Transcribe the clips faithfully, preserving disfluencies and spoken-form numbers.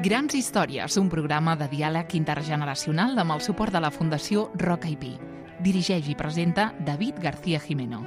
Grans històries, un programa de diàleg intergeneracional amb el suport de la Fundació Roca i Pi. Dirigeix i presenta David García Jimeno.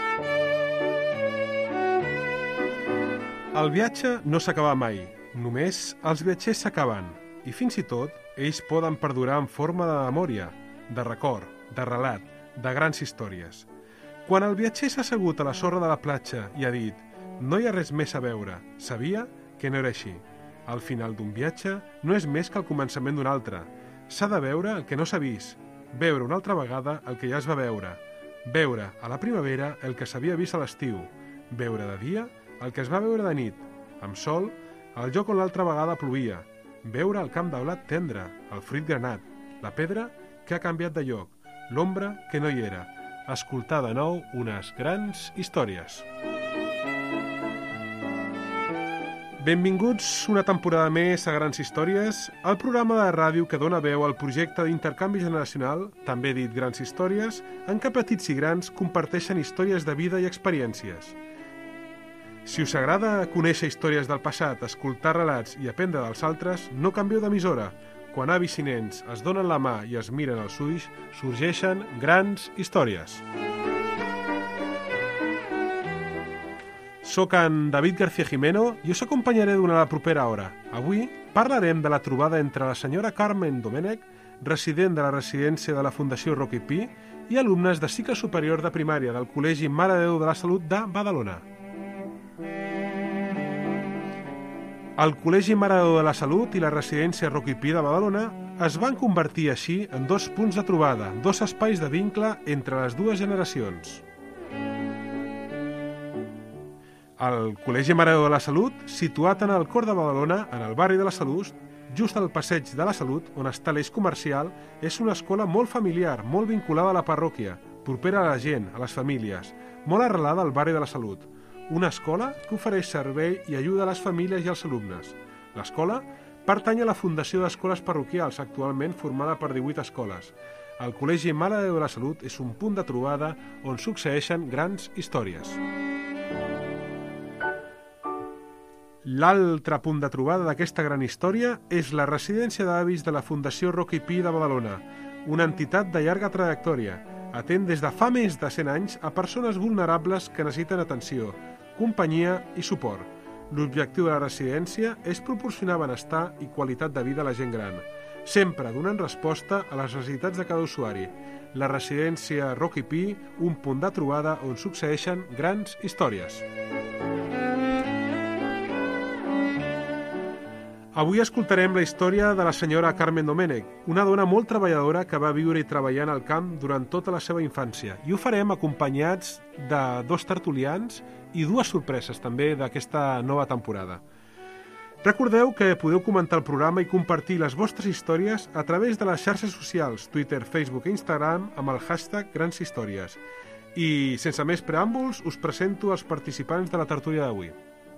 El viatge no s'acaba mai, només els viatgers s'acaben, i fins i tot ells poden perdurar en forma de memòria, de record, de relat, de grans històries. Quan el viatger s'ha assegut a la sorra de la platja i ha dit «No hi ha res més a veure», sabia que no era així. Al final d'un viatge no és més que el començament d'un altre. S'ha de veure el que no s'ha vist, veure una altra vegada el que ja es va veure, veure a la primavera el que s'havia vist a l'estiu, veure de dia el que es va veure de nit, amb sol, el lloc on l'altra vegada plovia, veure el camp de blat tendre, el fruit granat, la pedra que ha canviat de lloc, l'ombra que no hi era, escoltar de nou unes grans històries. Benvinguts una temporada més a Grans Històries, el programa de ràdio que dona veu al projecte d'intercanvi generacional, també dit Grans Històries, en què petits i grans comparteixen històries de vida i experiències. Si us agrada conèixer històries del passat, escoltar relats i aprendre dels altres, no canvieu d'emissora. Quan avis i nens es donen la mà i es miren als ulls, sorgeixen grans històries. Soc en David García Jimeno i us acompanyaré durant la propera hora. Avui parlarem de la trobada entre la senyora Carmen Domènech, resident de la residència de la Fundació Roca i Pi, i alumnes de cicle superior de primària del Col·legi Mare de Déu de la Salut de Badalona. El Col·legi Mare de Déu de la Salut i la residència Roca i Pi de Badalona es van convertir així en dos punts de trobada, dos espais de vincle entre les dues generacions. El Col·legi Mare de Déu de la Salut, situat en el cor de Badalona, en el barri de la Salut, just al passeig de la Salut, on està l'eix comercial, és una escola molt familiar, molt vinculada a la parròquia, propera a la gent, a les famílies, molt arrelada al barri de la Salut. Una escola que ofereix servei i ajuda a les famílies i als alumnes. L'escola pertany a la Fundació d'Escoles Parroquials, actualment formada per divuit escoles. El Col·legi Mare de Déu de la Salut és un punt de trobada on succeeixen grans històries. L'altre punt de trobada d'aquesta gran història és la residència d'avis de la Fundació Roca i Pi de Badalona, una entitat de llarga trajectòria, atén des de fa més de cent anys a persones vulnerables que necessiten atenció, companyia i suport. L'objectiu de la residència és proporcionar benestar i qualitat de vida a la gent gran, sempre donant resposta a les necessitats de cada usuari. La residència Roca i Pi, un punt de trobada on succeeixen grans històries. Avui escoltarem la història de la senyora Carmen Domènech, una dona molt treballadora que va viure i treballar en el camp durant tota la seva infància. I ho farem acompanyats de dos tertulians i dues sorpreses també d'aquesta nova temporada. Recordeu que podeu comentar el programa i compartir les vostres històries a través de les xarxes socials, Twitter, Facebook i Instagram amb el hashtag Grans Històries. I sense més preàmbuls us presento els participants de la tertúlia d'avui.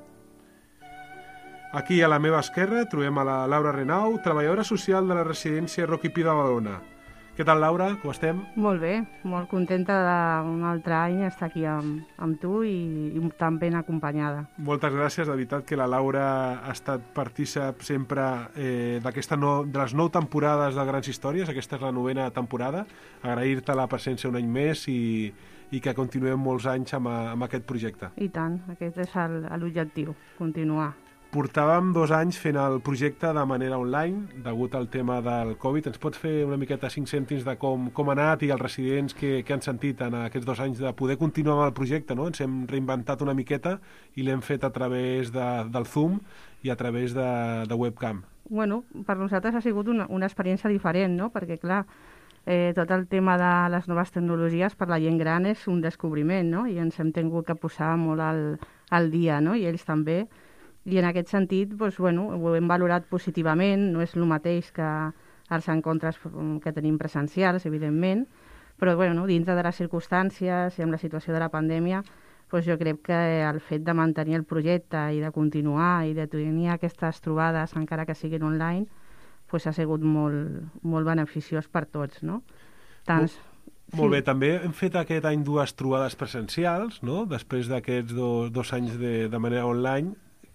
Aquí a la meva esquerra trobem a la Laura Renau, treballadora social de la residència Roca i Pi de Badalona. Què tal, Laura? Com estem? Molt bé, molt contenta d'un altre any estar aquí amb, amb tu i, i tan ben acompanyada. Moltes gràcies, de veritat que la Laura ha estat partícip sempre eh, d'aquesta no, de les nou temporades de Grans Històries, aquesta és la novena temporada. Agrair-te la presència un any més i, i que continuem molts anys amb, amb aquest projecte. I tant, aquest és l'objectiu, continuar. Portàvem dos anys fent el projecte de manera online, degut al tema del Covid. Ens pots fer una miqueta cinc cèntims de com, com ha anat i els residents que, que han sentit en aquests dos anys de poder continuar amb el projecte, no? Ens hem reinventat una miqueta i l'hem fet a través de, del Zoom i a través de, de webcam. Bueno, per nosaltres ha sigut una, una experiència diferent, no? Perquè, clar, eh, tot el tema de les noves tecnologies per la gent gran és un descobriment, no? I ens hem tingut que posar molt al, al dia, no? I ells també. I en aquest sentit, doncs, bueno, ho hem valorat positivament, no és el mateix que els encontres que tenim presencials, evidentment, però bueno, dintre de les circumstàncies i amb la situació de la pandèmia, doncs jo crec que el fet de mantenir el projecte i de continuar i de tenir aquestes trobades, encara que siguin online, doncs ha sigut molt, molt beneficiós per tots, no? Tant... Molt bé, també hem fet aquest any dues trobades presencials, no? Després d'aquests do, dos anys de, de manera online.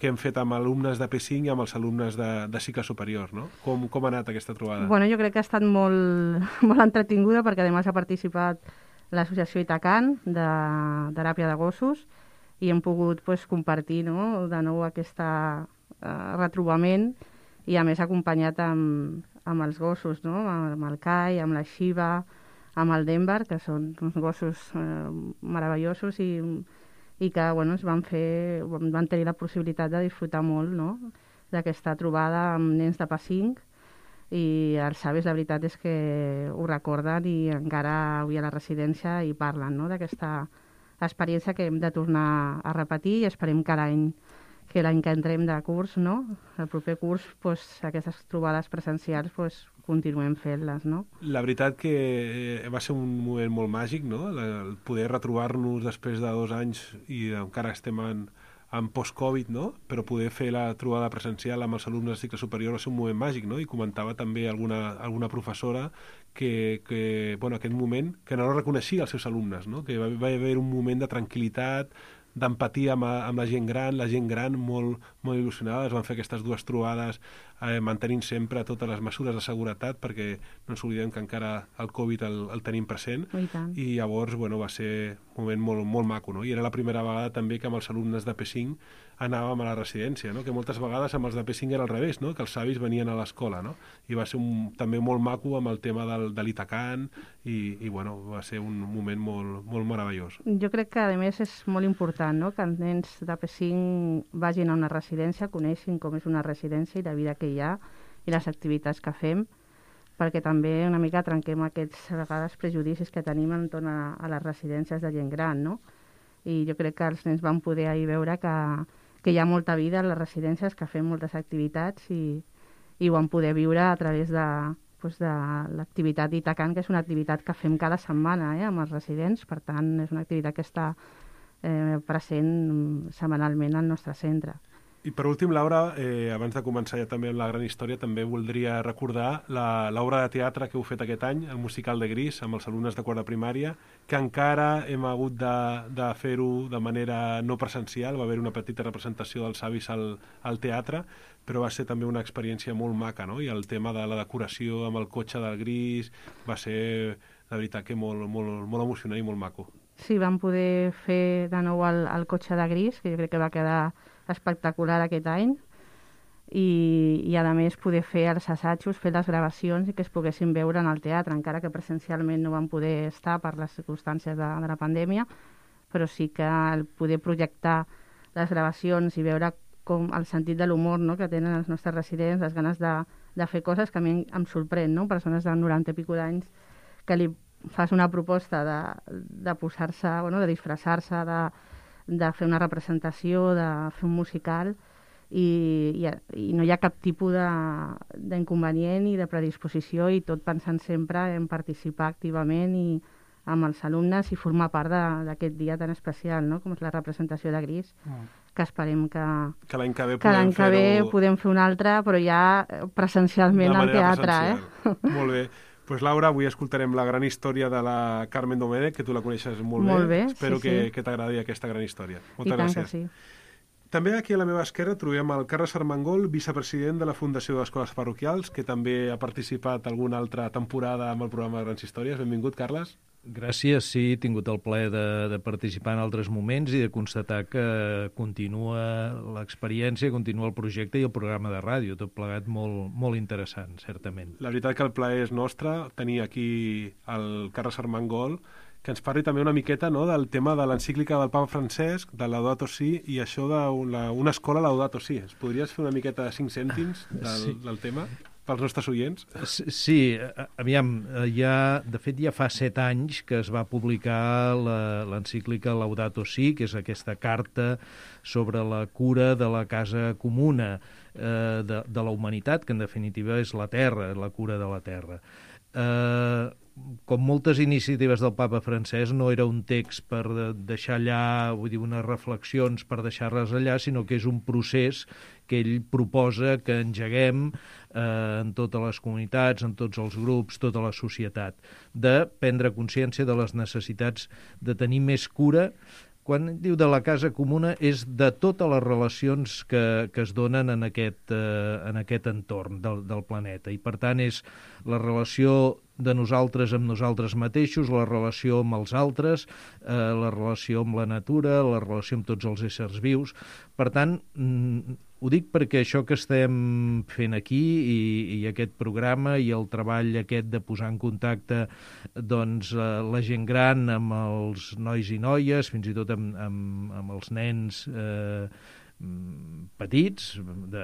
que hem fet amb alumnes de P cinc i amb els alumnes de, de cicle superior, no? Com, com ha anat aquesta trobada? Bueno, jo crec que ha estat molt, molt entretinguda perquè a més ha participat l'associació Itacan de teràpia de gossos i hem pogut pues, compartir, no?, de nou aquest uh, retrobament i a més acompanyat amb, amb els gossos, no?, amb el Kai, amb la Shiva, amb el Denver, que són uns gossos eh, meravellosos i, i que bueno, es van, fer, van tenir la possibilitat de disfrutar molt, no?, d'aquesta trobada amb nens de P cinc i els avis la veritat és que ho recorden i encara avui a la residència hi parlen, no?, d'aquesta experiència que hem de tornar a repetir i esperem que l'any que l'any que entrem de curs, no?, el proper curs, pues, aquestes trobades presencials pues, continuem fent-les, no? La veritat que va ser un moment molt màgic, no?, el poder retrobar-nos després de dos anys i encara estem en, en post-Covid, no?, però poder fer la trobada presencial amb els alumnes de cicle superior va ser un moment màgic, no?, i comentava també alguna, alguna professora que, que bueno, aquest moment, que no reconeixia els seus alumnes, no?, que va, va haver un moment de tranquil·litat, d'empatia amb, amb la gent gran, la gent gran molt, molt il·lusionada, es van fer aquestes dues trobades eh, mantenint sempre totes les mesures de seguretat perquè no ens oblidem que encara el Covid el, el tenim present I, i llavors bueno, va ser un moment molt, molt maco, no? I era la primera vegada també que amb els alumnes de P cinc anàvem a la residència, no? Que moltes vegades amb els de P cinc era al revés, no? Que els avis venien a l'escola, no? I va ser un, també molt maco amb el tema del, de l'Itacan i, i bueno, va ser un moment molt, molt meravellós. Jo crec que a més és molt important, no?, que els nens de P cinc vagin a una residència, coneixin com és una residència i la vida que hi ha i les activitats que fem, perquè també una mica trenquem aquests a vegades prejudicis que tenim entorn a, a les residències de gent gran, no? I jo crec que els nens van poder ahir veure que, que hi ha molta vida a les residències, que fem moltes activitats i, i ho van poder viure a través de, pues, de l'activitat d'Itacan, que és una activitat que fem cada setmana eh, amb els residents, per tant és una activitat que està eh, present setmanalment al nostre centre. I per últim, Laura, eh, abans de començar ja també amb la gran història, també voldria recordar l'obra de teatre que heu fet aquest any, el musical de Gris, amb els alumnes de quart de primària, que encara hem hagut de, de fer-ho de manera no presencial, va haver una petita representació dels avis al, al teatre, però va ser també una experiència molt maca, no? I el tema de la decoració amb el cotxe del Gris va ser, la veritat, que molt, molt, molt emocionant i molt maco. Sí, vam poder fer de nou el, el cotxe de Gris, que jo crec que va quedar espectacular aquest any i, i a més poder fer els assajos, fer les gravacions i que es poguessin veure en el teatre, encara que presencialment no van poder estar per les circumstàncies de, de la pandèmia, però sí que el poder projectar les gravacions i veure com el sentit de l'humor, no?, que tenen els nostres residents, les ganes de, de fer coses que a mi em sorprèn, no?, persones de noranta i escaig d'anys que li fas una proposta de, de posar-se, bueno, de disfressar-se, de de fer una representació, de fer un musical i, i, i no hi ha cap tipus d'inconvenient i de predisposició i tot pensant sempre en participar activament i amb els alumnes i formar part d'aquest dia tan especial, no?, com és la representació de Gris, mm. que esperem que, que l'any que ve, que podem, que ve podem fer un altre, però ja presencialment al teatre. Presencial. Eh? Molt bé. Pues Laura, avui escoltarem la gran història de la Carmen Domènech, que tu la coneixes molt, molt bé. bé. Espero sí, que, sí. que t'agradi aquesta gran història. Moltes I tant gràcies. Que sí. També aquí a la meva esquerra trobem el Carles Armengol, vicepresident de la Fundació d'Escoles Parroquials, que també ha participat alguna altra temporada amb el programa de Grans Històries. Benvingut, Carles. Gràcies, sí, he tingut el plaer de, de participar en altres moments i de constatar que continua l'experiència, continua el projecte i el programa de ràdio, tot plegat molt, molt interessant, certament. La veritat que el plaer és nostre tenir aquí el Carles Armengol, que ens parli també una miqueta, no?, del tema de l'encíclica del papa Francesc, de Laudato Si, i això d'una escola Laudato Si. Ens podries fer una miqueta de cinc cèntims del, sí. del tema pels nostres oients? Sí, aviam, ja, de fet ja fa set anys que es va publicar l'encíclica Laudato Si, que és aquesta carta sobre la cura de la casa comuna eh, de, de la humanitat, que en definitiva és la terra, la cura de la terra. Eh, com moltes iniciatives del papa Francesc, no era un text per deixar allà, vull dir, unes reflexions per deixar-les allà, sinó que és un procés que ell proposa que engeguem eh, en totes les comunitats, en tots els grups, tota la societat, de prendre consciència de les necessitats de tenir més cura quan diu de la casa comuna és de totes les relacions que, que es donen en aquest, eh, en aquest entorn del, del planeta. I, per tant, és la relació de nosaltres amb nosaltres mateixos, la relació amb els altres, eh, la relació amb la natura, la relació amb tots els éssers vius. Per tant, mm, ho dic perquè això que estem fent aquí i, i aquest programa i el treball aquest de posar en contacte doncs, la gent gran amb els nois i noies, fins i tot amb, amb, amb els nens eh, petits,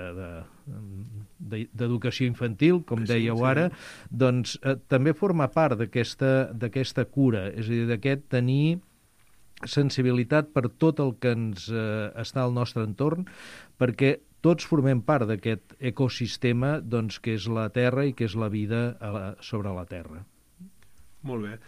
d'educació de, de, infantil, com dèieu sí, sí. ara, doncs eh, també forma part d'aquesta d'aquesta cura, és a dir, d'aquest tenir sensibilitat per tot el que ens eh, està al nostre entorn, perquè tots formem part d'aquest ecosistema doncs, que és la Terra i que és la vida a la, sobre la Terra. Molt bé.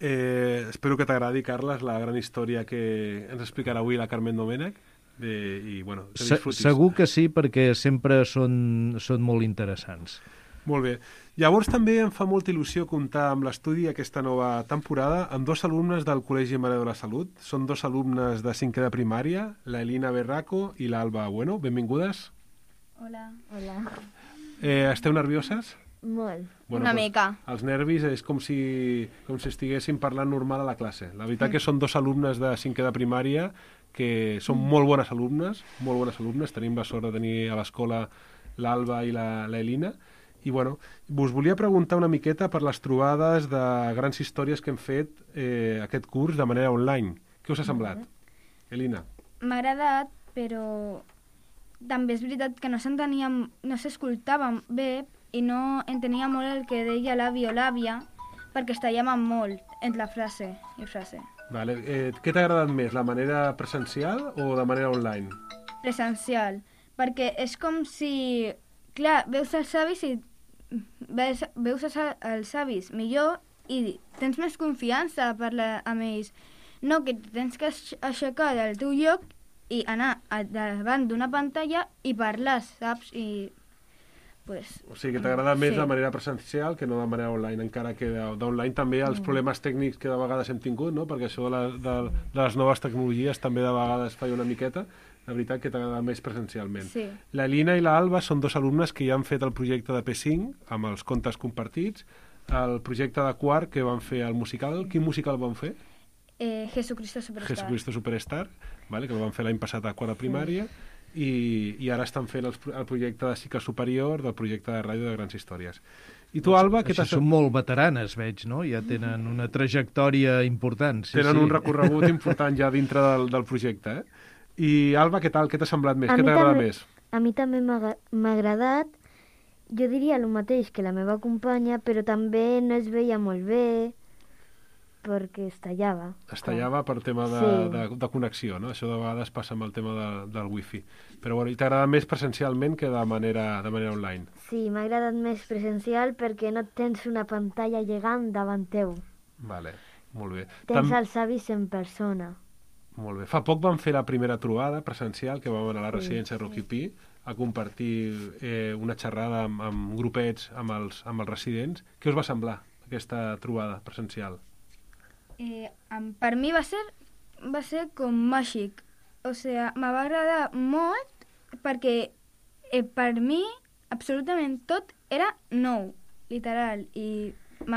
Eh, espero que t'agradi, Carles, la gran història que ens explicarà avui la Carmen Domènech. De, i, bueno, que disfrutis. Segur que sí, perquè sempre són, són molt interessants. Molt bé. Llavors també em fa molta il·lusió comptar amb l'estudi aquesta nova temporada amb dos alumnes del Col·legi Mare de la Salut. Són dos alumnes de cinquè de primària, la Elina Berraco i l'Alba Bueno. Benvingudes. Hola. Hola. Eh, esteu nervioses? Molt. Bueno, Una pues, mica. Els nervis és com si, com si estiguessin parlant normal a la classe. La veritat mm. que són dos alumnes de cinquè de primària que són mm. molt bones alumnes, molt bones alumnes. Tenim la sort de tenir a l'escola l'Alba i la, la Elina. I, bueno, us volia preguntar una miqueta per les trobades de grans històries que hem fet eh, aquest curs de manera online. Què us ha semblat? Mm. Elina? M'ha agradat, però també és veritat que no s'entenia, no s'escoltava bé i no entenia molt el que deia l'avi o l'àvia perquè es tallaven molt entre frase i frase. Vale. Eh, què t'ha agradat més, la manera presencial o de manera online? Presencial, perquè és com si, clar, veus els avis i veus, veus els avis millor i tens més confiança a parlar amb ells. No, que tens que aixecar del teu lloc i anar davant d'una pantalla i parlar, saps? I pues, o sigui, que t'agrada més sí. de manera presencial que no de manera online, encara que d'online també els mm. problemes tècnics que de vegades hem tingut, no? Perquè això de, la, de, de les noves tecnologies també de vegades falla una miqueta. La veritat que t'agrada més presencialment. Sí. La Lina i l'Alba són dos alumnes que ja han fet el projecte de P cinc, amb els contes compartits, el projecte de quart que van fer el musical. Quin musical van fer? Eh, Jesucristo Superstar. Jesucristo Superstar, vale, que el van fer l'any passat a quart de primària, sí. i, i ara estan fent el, el projecte de cicle superior del projecte de ràdio de grans històries. I tu, Alba, què t'has... Són molt veteranes, veig, no? Ja tenen una trajectòria important. Sí, tenen sí. un recorregut important ja dintre del, del projecte, eh? I, Alba, què tal? Què t'ha semblat més? A què t'agrada també, més? A mi també m'ha agradat. Jo diria el mateix que la meva companya, però també no es veia molt bé perquè es tallava. Es tallava per tema de, sí. de, de connexió, no? Això de vegades passa amb el tema de, del wifi. Però bueno, i t'agrada més presencialment que de manera, de manera online? Sí, m'ha agradat més presencial perquè no tens una pantalla llegant davant teu. Vale, molt bé. Tens Tam... els avis en persona. Molt bé. Fa poc vam fer la primera trobada presencial que vam anar a la residència sí, Rocky sí. Pi a compartir eh, una xerrada amb, amb grupets amb els, amb els residents. Què us va semblar aquesta trobada presencial? Eh, per mi va ser, va ser com màgic. O sigui, me va agradar molt perquè eh, per mi absolutament tot era nou, literal, i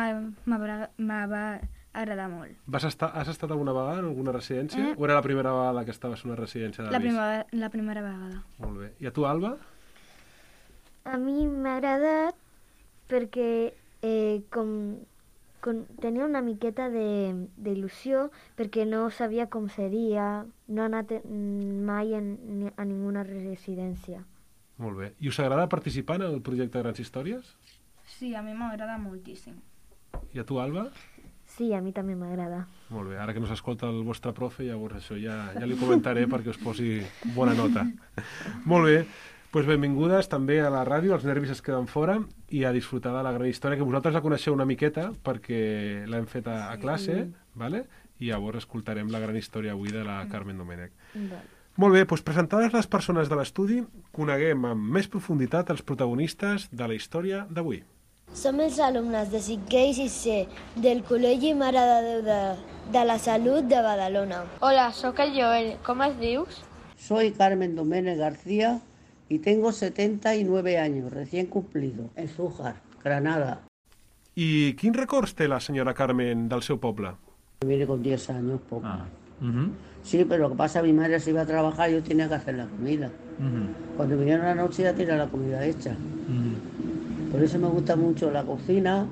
me va agradar molt. Vas estar, has estat alguna vegada en alguna residència? Eh? O era la primera vegada que estaves en una residència d'avis? La primera, la primera vegada. Molt bé. I a tu, Alba? A mi m'ha agradat perquè eh, com, com tenia una miqueta d'il·lusió perquè no sabia com seria, no he anat mai en, a ninguna residència. Molt bé. I us agrada participar en el projecte de Grans Històries? Sí, a mi m'agrada moltíssim. I a tu, Alba? Sí, a mi també m'agrada. Molt bé, ara que no s'escolta el vostre profe, llavors això ja, ja li comentaré perquè us posi bona nota. Molt bé, doncs benvingudes també a la ràdio, els nervis es queden fora i a disfrutar de la gran història, que vosaltres la coneixeu una miqueta perquè l'hem fet a, a classe, sí. Vale? I llavors escoltarem la gran història avui de la Carmen Domènech. Vale. Molt bé, doncs presentades les persones de l'estudi, coneguem amb més profunditat els protagonistes de la història d'avui. Som els alumnes de cinquè i sisè del Col·legi Mare de Déu de, de la Salut de Badalona. Hola, sóc el Joel. Com es dius? Soy Carmen Domènech García y tengo setenta y nueve años, recién cumplido, en Zújar, Granada. I quins records té la senyora Carmen del seu poble? Vine con diez años, poco. Ah. Uh-huh. Sí, pero lo que pasa, mi madre se iba a trabajar, yo tenía que hacer la comida. Uh-huh. Cuando vinieron la noche ya tenía la comida hecha. Uh-huh. Por eso me gusta mucho la cocina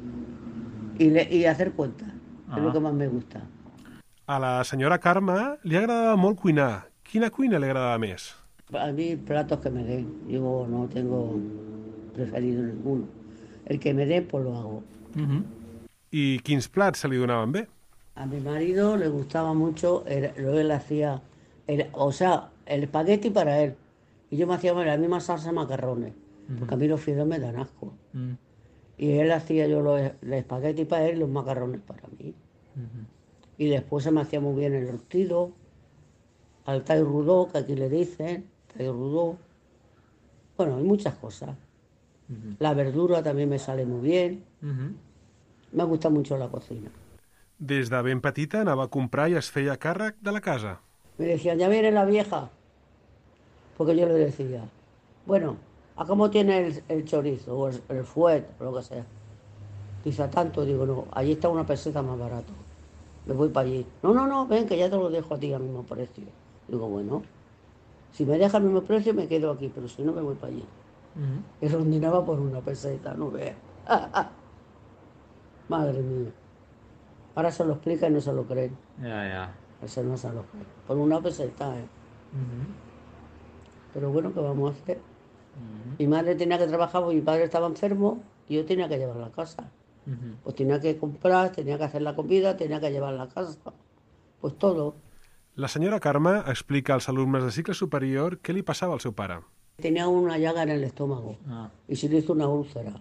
y, le, y hacer cuentas, ah. es lo que más me gusta. A la senyora Carme li agradava molt cuinar. Quina cuina li agradava més? A mí platos que me den, yo no tengo preferido ninguno. El que me den, pues lo hago. Uh-huh. I quins plats se li donaven bé? A mi marido le gustaba mucho, el, lo él hacía, el, o sea, el espagueti para él. Y yo me hacía la misma salsa macarrones, uh-huh. porque a mí los fideos me dan asco. Uh-huh. Y él hacía yo los, el espagueti para él y los macarrones para mí. Uh-huh. Y después se me hacía muy bien el rostido, al tai rudó, que aquí le dicen, tai rudó. Bueno, hay muchas cosas. Uh-huh. La verdura también me sale muy bien. Uh-huh. Me gusta mucho la cocina. Des de ben petita anava a comprar i es feia càrrec de la casa. Me decían, ya viene la vieja. Porque yo le decía, bueno, ¿a cómo tiene el, el chorizo o el, el fuet o lo que sea? Dice, a tanto. Digo, no, allí está una peseta más barato. Me voy para allí. No, no, no, ven, que ya te lo dejo a ti al mismo precio. Digo, bueno, si me deja al mismo precio me quedo aquí, pero si no me voy para allí. Uh-huh. Y rondinaba por una peseta, no veas. Ah, ah. Madre mía. Ahora se lo explica y no se lo creen. Ya, yeah, ya. Yeah. Eso no se lo creen. Por una peseta, ¿eh? Uh-huh. Pero bueno, ¿qué vamos a hacer? Uh-huh. Mi madre tenía que trabajar porque mi padre estaba enfermo y yo tenía que llevarla a casa. Uh-huh. Pues tenía que comprar, tenía que hacer la comida, tenía que llevarla a casa. Pues todo. La senyora Carme explica als alumnes de cicle superior què li passava al seu pare. Tenía una llaga en el estómago ah. y se le hizo una úlcera.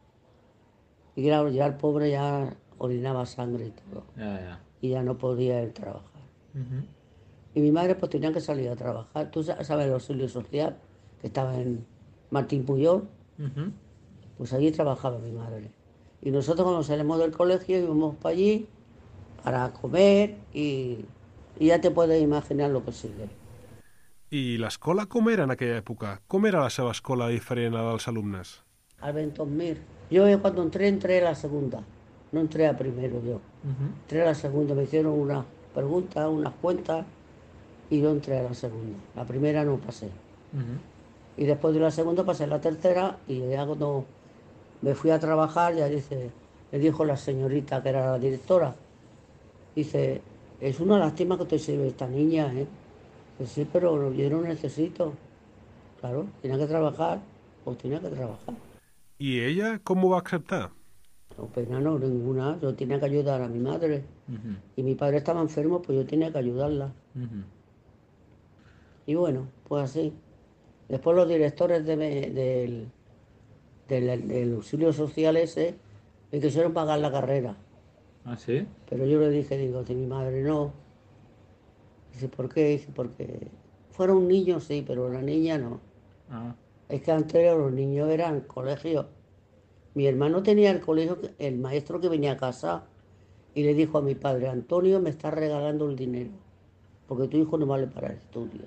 Y claro, ya el pobre ya orinaba sangre y todo. Yeah, yeah. Y ya no podía él trabajar. Uh-huh. Y mi madre pues tenía que salir a trabajar. Tú sabes el auxilio social, que estaba en Martín Puyol. Uh-huh. Pues allí trabajaba mi madre. Y nosotros cuando salimos del colegio íbamos para allí para comer y, y ya te puedes imaginar lo que sigue. I l'escola com era en aquella època? Com era la seva escola diferent a la dels alumnes? Al Ventomir. Yo cuando entré, entré a la segunda. No entré a primero yo. Uh-huh. Entré a la segunda. Me hicieron unas preguntas, unas cuentas y yo entré a la segunda. La primera no pasé. Uh-huh. Y después de la segunda pasé a la tercera y ya cuando me fui a trabajar ya dice, le dijo la señorita que era la directora, dice, es una lástima que te sirve esta niña, ¿eh? Que sí, pero yo no necesito. Claro, tenía que trabajar, pues tenía que trabajar. ¿Y ella cómo va a acceptar? No, pena no, ninguna. Yo tenía que ayudar a mi madre. Uh-huh. Y mi padre estaba enfermo, pues yo tenía que ayudarla. Uh-huh. Y bueno, pues así. Después los directores de, de, del, del, del auxilio social ese me quisieron pagar la carrera. ¿Ah, sí? Pero yo le dije, digo, de mi madre no. Dice, ¿por qué? Dice, porque fueron niños, sí, pero la niña no. Ah. Es que antes los niños eran colegios. Mi hermano tenía el colegio, el maestro que venía a casa y le dijo a mi padre, Antonio, me está regalando el dinero, porque tu hijo no vale para el estudio.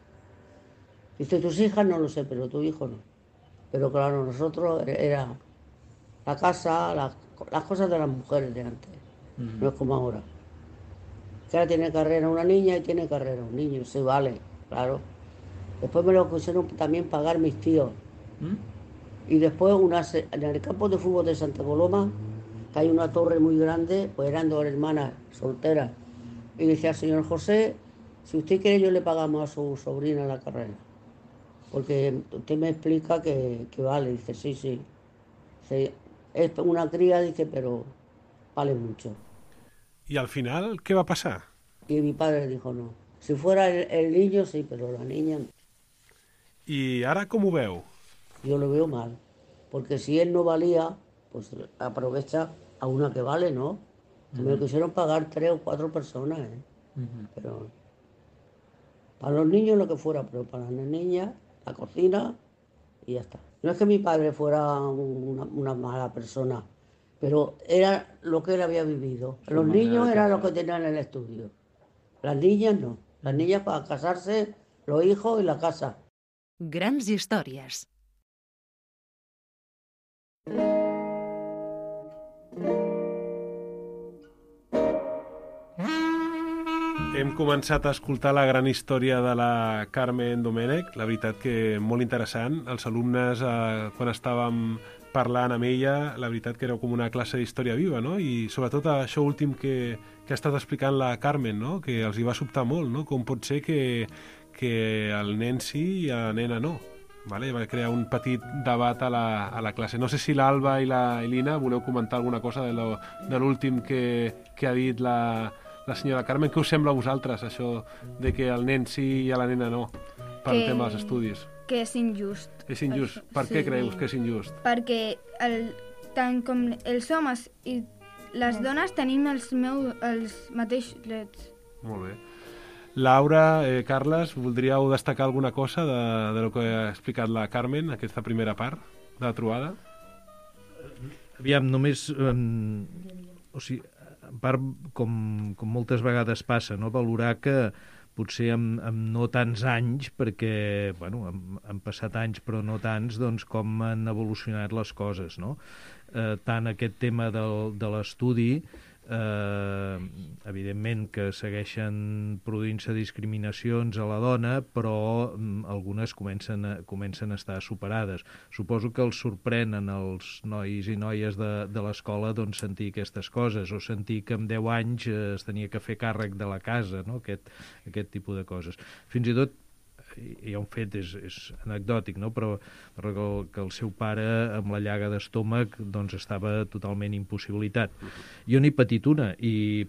Dice, tus hijas no lo sé, pero tu hijo no. Pero claro, nosotros era la casa, la, las cosas de las mujeres de antes, uh-huh. No es como ahora. Que ahora tiene carrera una niña y tiene carrera un niño, sí, vale, claro. Después me lo quisieron también pagar mis tíos. ¿Mm? Y después una, en el campo de fútbol de Santa Coloma, que hay una torre muy grande, pues eran dos hermanas solteras. Y decía al señor José, si usted quiere yo le pagamos a su sobrina la carrera. Porque usted me explica que, que vale. Dice, sí, sí. Dice, es una cría, dice, pero vale mucho. ¿Y al final qué va a pasar? Y mi padre dijo, no. Si fuera el, el niño, sí, pero la niña no. ¿Y ahora cómo veo? Yo lo veo mal. Porque si él no valía, pues aprovecha a una que vale, ¿no? Uh-huh. Me quisieron pagar tres o cuatro personas, ¿eh? Uh-huh. Pero para los niños lo que fuera, pero para las niñas, la cocina, y ya está. No es que mi padre fuera una, una mala persona, pero era lo que él había vivido. Los niños eran los que tenían el estudio, las niñas no. Las niñas para casarse, los hijos y la casa. Grans històries. Hem començat a escoltar la gran història de la Carmen Domènech, la veritat que molt interessant. Els alumnes, eh, quan estàvem parlant amb ella, la veritat que era com una classe d'història viva, no? I sobretot això últim que, que ha estat explicant la Carmen, no? Que els hi va sobtar molt, no? Com pot ser que, que el nen sí i la nena no. Vale? Va crear un petit debat a la, a la classe. No sé si l'Alba i la Elina voleu comentar alguna cosa de, lo, de l'últim que, que ha dit la, la senyora Carmen. Què us sembla a vosaltres, això de que el nen sí i la nena no, per el tema dels estudis? Que és injust. És injust. Per Sí. què creus que és injust? Perquè el, tant com els homes i les dones tenim els, meu, els mateixos drets. Molt bé. Laura, eh, Carles, voldríeu destacar alguna cosa de, de lo que ha explicat la Carmen, aquesta primera part de la trobada? Aviam, només... Um, o sigui, en part, com, com moltes vegades passa, no? Valorar que potser amb, amb no tants anys, perquè bueno, han, han passat anys però no tants, doncs com han evolucionat les coses, no? Eh, tant aquest tema del, de l'estudi, eh, evidentment que segueixen produint-se discriminacions a la dona, però mm, algunes comencen a, comencen a estar superades. Suposo que els sorprenen els nois i noies de, de l'escola doncs, sentir aquestes coses, o sentir que amb deu anys eh, es tenia que fer càrrec de la casa, no? aquest, aquest tipus de coses. Fins i tot hi ha un fet, és, és anecdòtic, no? Però, però que, el, que el seu pare amb la llaga d'estómac doncs, estava totalment impossibilitat. Jo n'he patit una, i,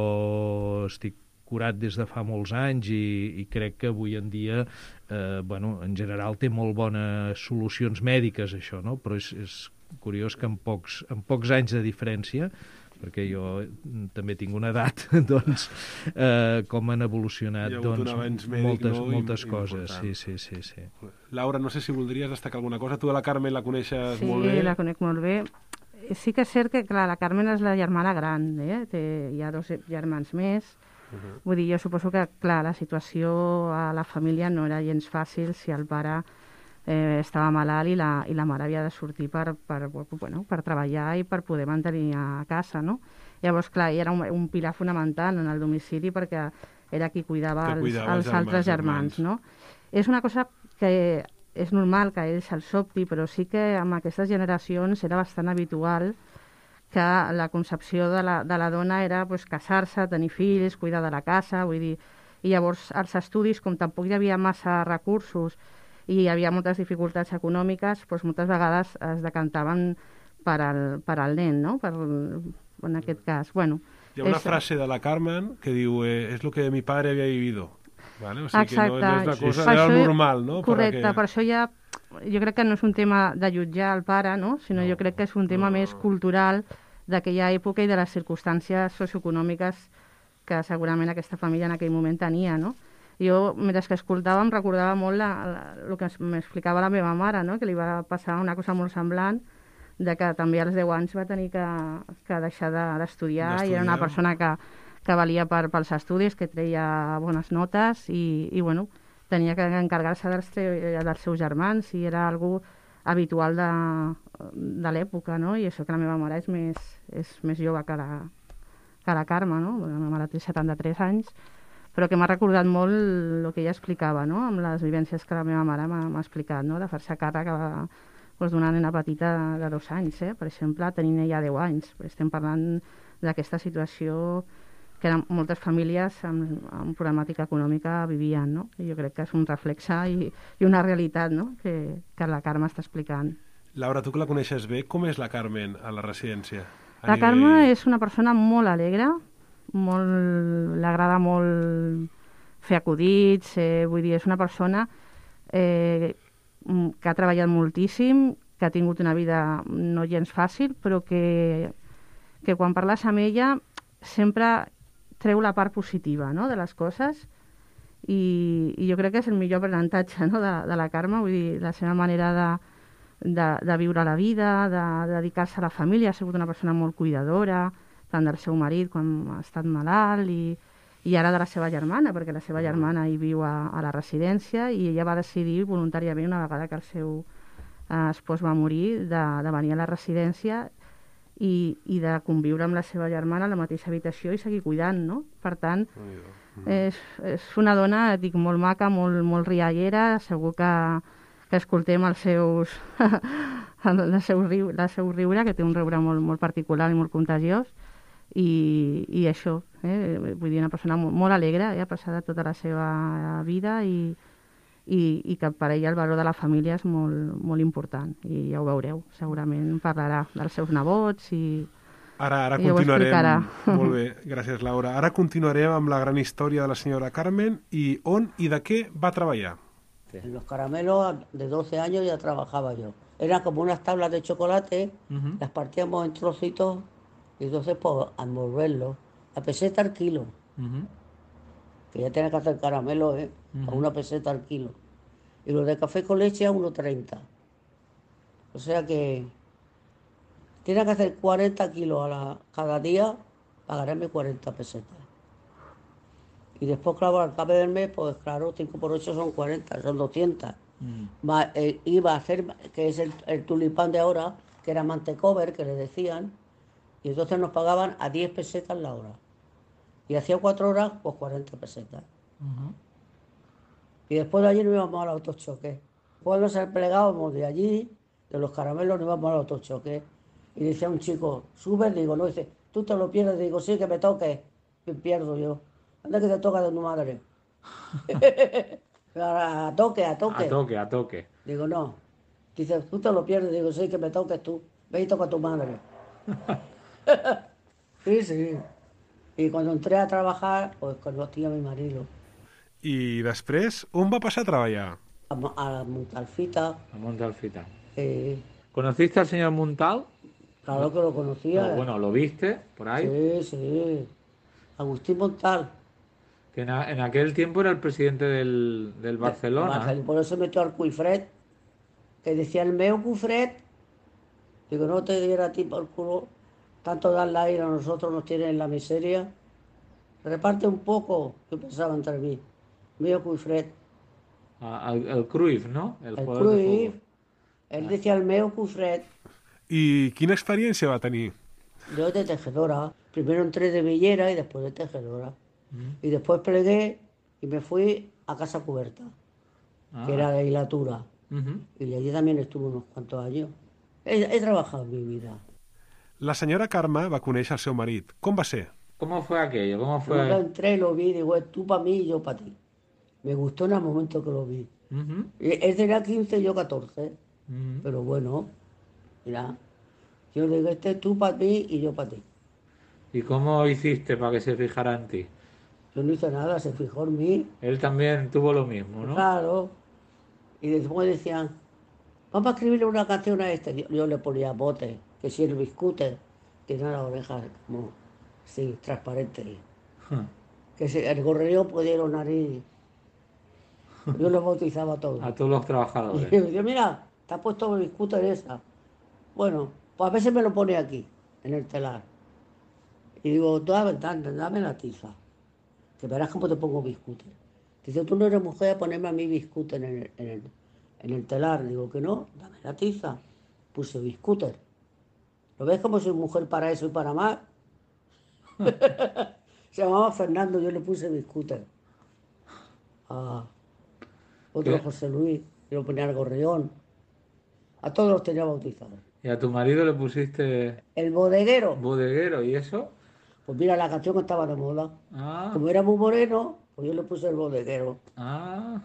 però estic curat des de fa molts anys i, i crec que avui en dia eh, bueno, en general té molt bones solucions mèdiques això, no? Però és, és curiós que en pocs, en pocs anys de diferència, perquè jo també tinc una edat, doncs, eh, com han evolucionat doncs, mèdic, moltes, no? moltes I, coses. important. Sí, sí, sí, sí. Laura, no sé si voldries destacar alguna cosa. Tu a la Carmen la coneixes sí, molt bé. Sí, la conec molt bé. Sí que és cert que, clar, la Carmen és la germana gran, eh? Té, hi ha dos germans més. Uh -huh. Vull dir, jo suposo que, clar, la situació a la família no era gens fàcil si el pare eh, estava malalt i la, i la mare havia de sortir per, per, bueno, per treballar i per poder mantenir a casa, no? Llavors, clar, era un, un pilar fonamental en el domicili perquè era qui cuidava, els, cuidava els, els altres germans, germans, no? És una cosa que és normal que a ells se'ls sobti, però sí que amb aquestes generacions era bastant habitual que la concepció de la, de la dona era pues, casar-se, tenir fills, cuidar de la casa, vull dir... I llavors els estudis, com tampoc hi havia massa recursos i hi havia moltes dificultats econòmiques, doncs moltes vegades es decantaven per al, per al nen, no? Per, en aquest cas, bueno... Hi ha una és... frase de la Carmen que diu eh, és lo que mi padre había vivido. Vale? O sigui Exacte. que no, no és una cosa sí. era això, normal, no? Correcte, per, que... per això ja... Jo crec que no és un tema de jutjar el pare, no? Sinó no, jo crec que és un tema no, més cultural d'aquella època i de les circumstàncies socioeconòmiques que segurament aquesta família en aquell moment tenia, no? Jo, mentre que escoltava, em recordava molt la, la, el que m'explicava la meva mare, no? Que li va passar una cosa molt semblant, de que també als deu anys va tenir que, que deixar d'estudiar de, i era una persona que, que valia per, pels estudis, que treia bones notes i, i bueno, tenia que encarregar-se dels, dels seus germans i era algo habitual de, de l'època, no? I això que la meva mare és més, és més jove que la, que la Carme, no? La meva mare té setanta-tres anys, però que m'ha recordat molt el que ella explicava, no? Amb les vivències que la meva mare m'ha explicat, no? De fer-se càrrec doncs, d'una nena petita de, de dos anys, eh? Per exemple, tenint ella deu anys. Però estem parlant d'aquesta situació que eren moltes famílies amb, amb problemàtica econòmica vivien, no? I jo crec que és un reflexe i, i una realitat, no? Que, que la Carme està explicant. Laura, tu que la coneixes bé, com és la Carmen a la residència? A la nivell... Carme és una persona molt alegre, molt... l'agrada molt fer acudits, eh, vull dir, és una persona eh, que ha treballat moltíssim, que ha tingut una vida no gens fàcil, però que, que quan parles amb ella sempre treu la part positiva, no?, de les coses i, i jo crec que és el millor aprenentatge, no?, de, de la Carme, vull dir, la seva manera de, de, de viure la vida, de, de dedicar-se a la família. Ha sigut una persona molt cuidadora, tant del seu marit quan ha estat malalt, i, i ara de la seva germana, perquè la seva germana hi viu a, a la residència, i ella va decidir voluntàriament, una vegada que el seu eh, espòs va morir, de, de venir a la residència i, i de conviure amb la seva germana a la mateixa habitació i seguir cuidant, no? Per tant, és, és una dona, dic, molt maca, molt, molt riallera, segur que, que escoltem els seus, la, seu riu, la seu riure, que té un riure molt, molt particular i molt contagiós, i, i això, eh? Vull dir, una persona molt, molt alegre, eh? Ha passat tota la seva vida, i, i, i que per ella el valor de la família és molt, molt important, i ja ho veureu, segurament parlarà dels seus nebots i... Ara, ara I ho continuarem... explicarà. Molt bé, gràcies, Laura. Ara continuarem amb la gran història de la senyora Carmen i on i de què va treballar. En los caramelos de doce años ya trabajaba yo. Eran como unas tablas de chocolate, uh-huh. Las partíamos en trocitos y entonces pues a envolverlos. A peseta al kilo. Uh-huh. Que ya tenía que hacer caramelos, ¿eh? Uh-huh. A una peseta al kilo. Y los de café con leche a uno treinta. O sea que... Tiene que hacer cuarenta kilos a la, cada día para ganarme cuarenta pesetas. Y después, claro, al cabo del mes, pues claro, cinco por ocho son cuarenta, son doscientas. Mm. Va, eh, iba a hacer, que es el, el tulipán de ahora, que era mantecover, que le decían, y entonces nos pagaban a diez pesetas la hora. Y hacía cuatro horas, pues cuarenta pesetas. Uh-huh. Y después de allí nos íbamos al autochoque. Cuando se plegábamos de allí, de los caramelos, nos íbamos al autochoque. Y decía un chico, sube, digo, no, dice, tú te lo pierdes, digo, sí, que me toque, que pierdo yo. Anda que te toca de tu madre. a toque, a toque. A toque, a toque. Digo, no. Dice, tú te lo pierdes, digo, sí, que me toques tú. Ve y toca a tu madre. Sí, sí. Y cuando entré a trabajar, pues conocí a mi marido. I després, on va passar a treballar? A, a Montalfita. A Montalfita. Eh, ¿Conociste al señor Montal? Claro que lo conocía. No, bueno, ¿lo viste por ahí? Sí, sí. Agustín Montal. Que en, a, en aquel tiempo era el presidente del, del Barcelona. Barcelona. Por eso metió al Cuifred, que decía el meu Cuifred. Digo, no te diera a ti por culo. Tanto dar la ira a nosotros nos tienen en la miseria. Reparte un poco, yo pensaba entre mí. Meu Cuifred. Ah, el, el Cruyff, ¿no? El, el Cruyff. Él decía el meu Cuifred. I quina experiència va tenir? Yo de tejedora. Primero entré de villera y después de tejedora. Mm. Y después plegué y me fui a Casa Cubierta, ah. que era de hilatura. Uh-huh. Y allí también estuve unos cuantos años. He, he trabajado en mi vida. La senyora Carme va conèixer el seu marit. Com va ser? ¿Cómo fue aquello? ¿Cómo fue? Cuando entré lo vi, digo, tú para mí y yo para ti. Me gustó en el momento que lo vi. Uh-huh. Él tenía quince y yo catorce. Uh-huh. Pero bueno... Mira, yo le digo, este es tú para mí y yo para ti. ¿Y cómo hiciste para que se fijara en ti? Yo no hice nada, se fijó en mí. Él también tuvo lo mismo, ¿no? Claro. Y después decían, vamos a escribirle una canción a este. Yo, yo le ponía bote, que si el biscute tiene las orejas como, sí, transparentes. Huh. Que si el gorreo pudiera nariz. Yo lo bautizaba a todos. A todos los trabajadores. Y yo decía, mira, te has puesto el biscute en esa. Bueno, pues a veces me lo pone aquí, en el telar. Y digo, dame, dame, dame la tiza, que verás cómo te pongo biscute. Dice, tú no eres mujer a ponerme a mí biscute en el, en el, en el telar. Digo, que no, dame la tiza. Puse biscute. ¿Lo ves como soy mujer para eso y para más? Se llamaba Fernando, yo le puse biscute. Ah, otro ¿Qué? José Luis, yo lo ponía al gorrión. A todos los tenía bautizados. ¿Y a tu marido le pusiste...? El bodeguero. ¿Bodeguero? ¿Y eso? Pues mira, la canción estaba de moda. Ah. Como era muy moreno, pues yo le puse el bodeguero. Ah.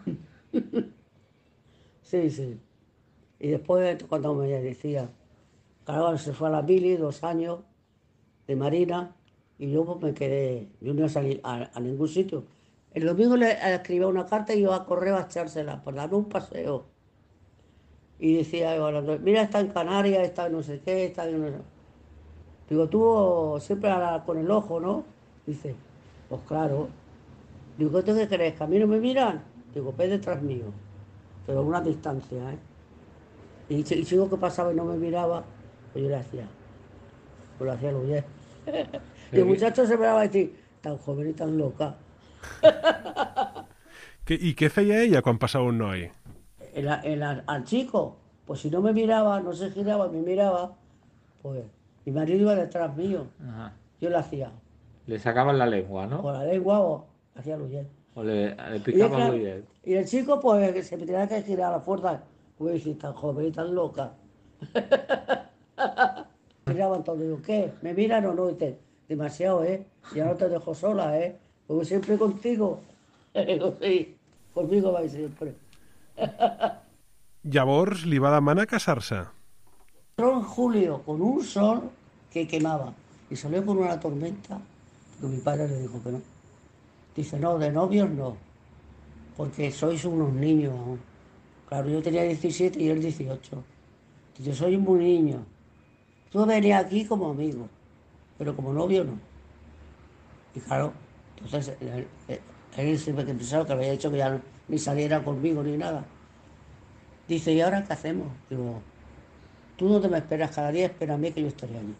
Sí, sí. Y después, cuando me decía, claro, se fue a la mili, dos años, de marina, y yo pues me quedé, yo no iba a salir a, a ningún sitio. El domingo le escribía una carta y iba a correo a echársela, por darme un paseo. Y decía, mira, está en Canarias, está en no sé qué, está en no sé. Digo, tú siempre con el ojo, ¿no? Dice, pues claro. Digo, ¿qué te crees? ¿Que a mí no me miran? Digo, ve detrás mío, pero a una distancia, ¿eh? Y, y si algo que pasaba y no me miraba, pues yo le hacía, pues lo hacía lo bien. Y el muchacho se me daba a decir, tan joven y tan loca. I què feia ella quan passava un noi? El, el, al chico, pues si no me miraba, no se giraba, me miraba, pues mi marido iba detrás mío. Ajá. Yo le hacía. Le sacaban la lengua, ¿no? Con la lengua o hacía lo bien. O le, le picaban lo bien. Y el chico, pues se me tenía que girar a la fuerza. Pues si tan joven y tan loca. Miraban todos, digo, ¿qué? ¿Me miran o no? Y te, demasiado, ¿eh? Ya no te dejo sola, ¿eh? Voy siempre contigo. Digo, sí, conmigo vais siempre. Llavors li va demanar casar-se. Entró en julio con un sol que quemaba y salió con una tormenta que mi padre le dijo que no. Dice, no, de novios no, porque sois unos niños aún. Claro, yo tenía diecisiete y él dieciocho. Dice, soy muy niño. Tú venías aquí como amigo, pero como novio no. Y claro, entonces él, él siempre que pensaba que había dicho que ya no, ni saliera conmigo ni nada. Dice, ¿y ahora qué hacemos? Digo, tú no te me esperas cada día, espérame que yo estaré allí.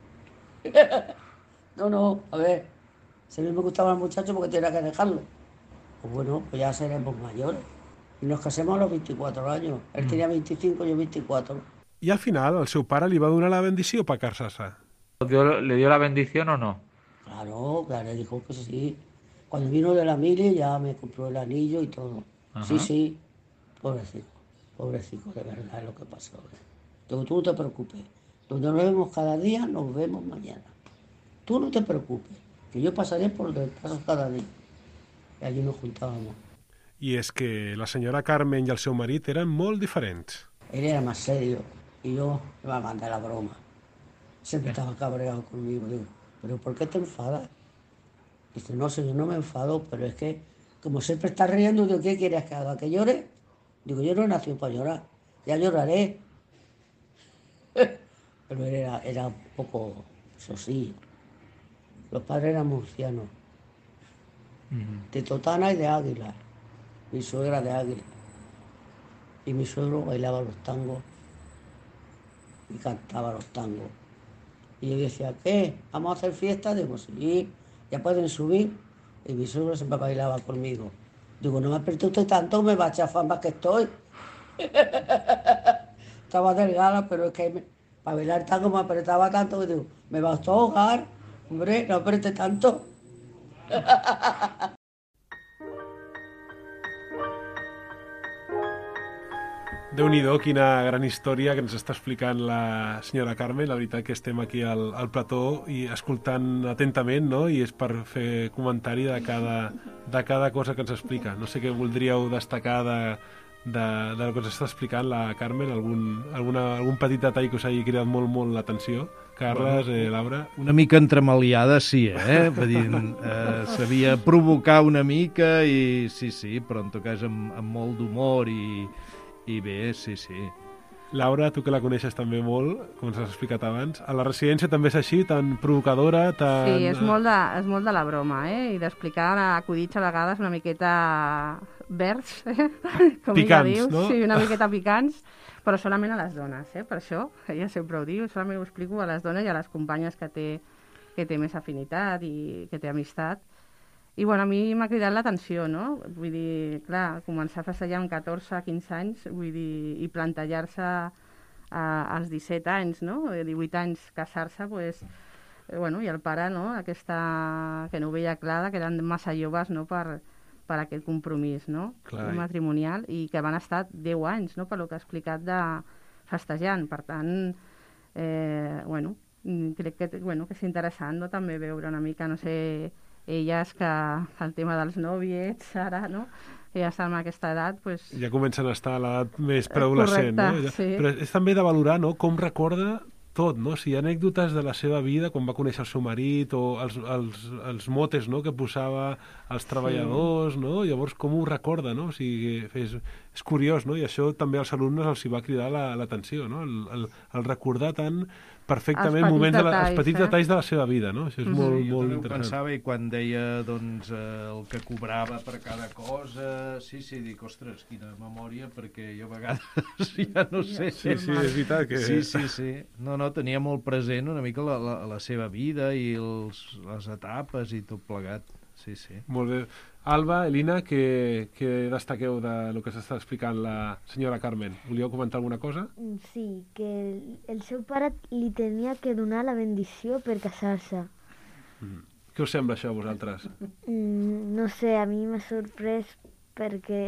No, no, a ver, si a mí me gustaba el muchacho porque tenía que dejarlo. Pues bueno, pues ya seremos mayores. Y nos casemos a los veinticuatro años. Él tenía veinticinco, yo veinticuatro. I al final el seu pare li va donar la bendició per casar-se. ¿Le dio la bendición o no? Claro, claro, le dijo que sí. Cuando vino de la mili ya me compró el anillo y todo. Ajá. Sí, sí, pobrecito, pobrecito, de verdad es lo que pasó. Digo, tú no te preocupes. Donde nos vemos cada día, nos vemos mañana. Tú no te preocupes, que yo pasaré por donde paso cada día. I allí nos juntábamos. I és que la senyora Carmen i el seu marit eren molt diferents. Él era más serio y yo me iba a mandar la broma. Siempre estaba cabreado conmigo. Digo, ¿pero por qué te enfadas? Dice, no sé, yo no me enfado, pero es que como siempre estás riendo, digo, ¿qué quieres que haga? ¿Que llore? Digo, yo no nací para llorar, ya lloraré. Pero él era, era un poco, eso sí, los padres eran murcianos, uh-huh. De Totana y de Águila, mi suegra de Águila. Y mi suegro bailaba los tangos y cantaba los tangos. Y yo decía, ¿qué? ¿Vamos a hacer fiesta? Digo, sí, ya pueden subir. Y mi suegro siempre bailaba conmigo. Digo, no me apriete usted tanto, me va a chafar más que estoy. Estaba delgada, pero es que me, para bailar tango me apretaba tanto que digo, me vas a ahogar, hombre, no apriete tanto. Déu-n'hi-do, quina gran història que ens està explicant la senyora Carmen. La veritat que estem aquí al, al plató i escoltant atentament, no? I és per fer comentari de cada, de cada cosa que ens explica. No sé què voldríeu destacar de, de, del que ens està explicant la Carmen, algun, alguna, algun petit detall que us hagi cridat molt, molt l'atenció. Carles, eh, Laura... Una mica entremaliada, sí, eh? Vull dir, eh, sabia provocar una mica i sí, sí, però en tot cas amb, amb molt d'humor i... I bé, sí, sí. Laura, tu que la coneixes també molt, com ens has explicat abans, a la residència també és així, tan provocadora, tan... Sí, és molt de, és molt de la broma, eh? I d'explicar acudits a vegades una miqueta verds, eh? Com picants, ella diu. No? Sí, una miqueta picants, però solament a les dones, eh? Per això, ella sempre ho diu, solament ho explico a les dones i a les companyes que té, que té més afinitat i que té amistat. I bueno, a mi m'ha cridat l'atenció, no? Vull dir, clar, començar a festejar amb catorze, quinze anys, vull dir, i plantejar-se als disset anys, no? divuit anys, casar-se, pues, eh, bueno, i el pare, no? Aquesta, que no ho veia clar, que eren massa joves, no?, per, per aquest compromís, no? Clar. Matrimonial, i que van estar deu anys, no?, per lo que ha explicat, de festejant. Per tant, eh, bueno, crec que, bueno, que és interessant, no?, també veure una mica, no sé... elles que el tema dels nòviets ara, no? Ja estan en aquesta edat, pues... Ja comencen a estar a l'edat més preadolescent, no? Ja... Sí. Però és també de valorar, no?, com recorda tot, no? O sigui, anècdotes de la seva vida, quan va conèixer el seu marit, o els, els, els motes, no?, que posava als treballadors, sí. No? Llavors, com ho recorda, no? O sigui, és, és curiós, no? I això també als alumnes els hi va cridar l'atenció, la, no? El, el, el recordar tant, perfectament Els petits moments de la, els detalls, petits eh? detalls de la seva vida, no? Això és molt, Sí, jo molt també ho interessant. pensava, i quan deia doncs, eh, el que cobrava per cada cosa, sí, sí, dic, ostres, quina memòria, perquè jo a vegades ja no sé. Sí, sí, és veritat que... Sí, sí, sí. No, no, tenia molt present una mica la, la, la seva vida i els, les etapes i tot plegat. Sí, sí. Molt bé. Alba, Elina, què, què destaqueu del que s'està explicant la senyora Carmen? Volíeu comentar alguna cosa? Mm, Sí, que el, el seu pare li tenia que donar la bendició per casar-se. Mm. Què us sembla això a vosaltres? Mm, no sé, a mi m'ha sorprès perquè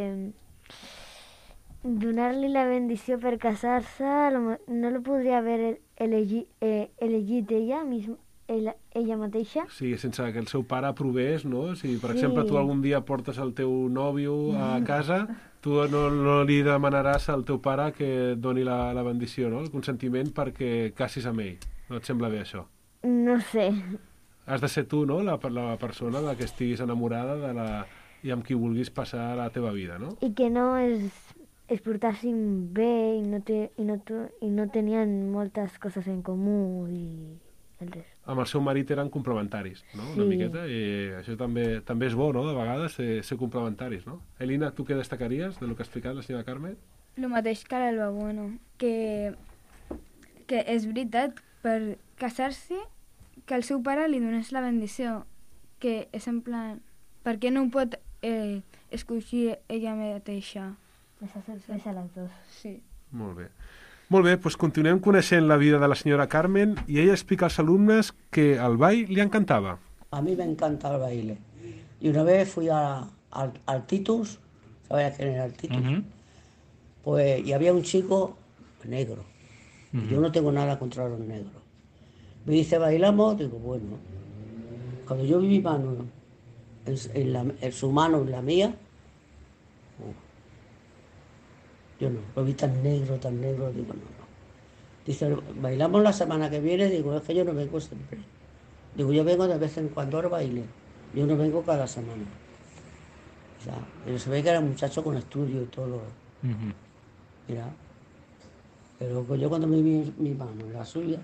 donar-li la bendició per casar-se a lo me- no lo podria haver elegi, eh, elegit ella, misma, ella, ella mateixa. Sí, sense que el seu pare aprovés, no? Si, per Sí. exemple, tu algun dia portes el teu nòvio a casa, tu no, no li demanaràs al teu pare que et doni la, la bendició, no? El consentiment perquè casis amb ell. No et sembla bé, això? No sé. Has de ser tu, no?, la, la persona de que estiguis enamorada de la, i amb qui vulguis passar la teva vida, no? I que no es, es portassin bé i no, te, i, no, to- i no tenien moltes coses en comú i el res. Amb el seu marit eren complementaris, no?, una Sí. miqueta, i això també també és bo, no?, de vegades ser, ser complementaris, no? Elina, tu què destacaries de lo que ha explicat la senyora Carme? El mateix que l'Alba Bueno, que, que és veritat, per casar-se, que el seu pare li donés la bendició, que és en plan, per què no ho pot eh, escollir ella mateixa? Les ha sorprès a les dos. Sí. Molt bé. Molt bé, doncs continuem coneixent la vida de la senyora Carmen i ella explica als alumnes que el ball li encantava. A mí me encanta el baile. Y una vez fui a- al, al Titus, ¿sabes quién era el Titus? Pues, y había un chico negro. Y yo no tengo nada contra los negros. Me dice, ¿bailamos? Digo, bueno. Cuando yo vi mi mano, en, en la- en su mano en la mía, uh, yo no, lo vi tan negro, tan negro, digo, no, no. Dice, ¿bailamos la semana que viene? Digo, es que yo no vengo siempre. Digo, yo vengo de vez en cuando al baile. Yo no vengo cada semana. O sea, pero se ve que era un muchacho con estudio y todo. Mira. Pero yo cuando me vi mi mano en la suya,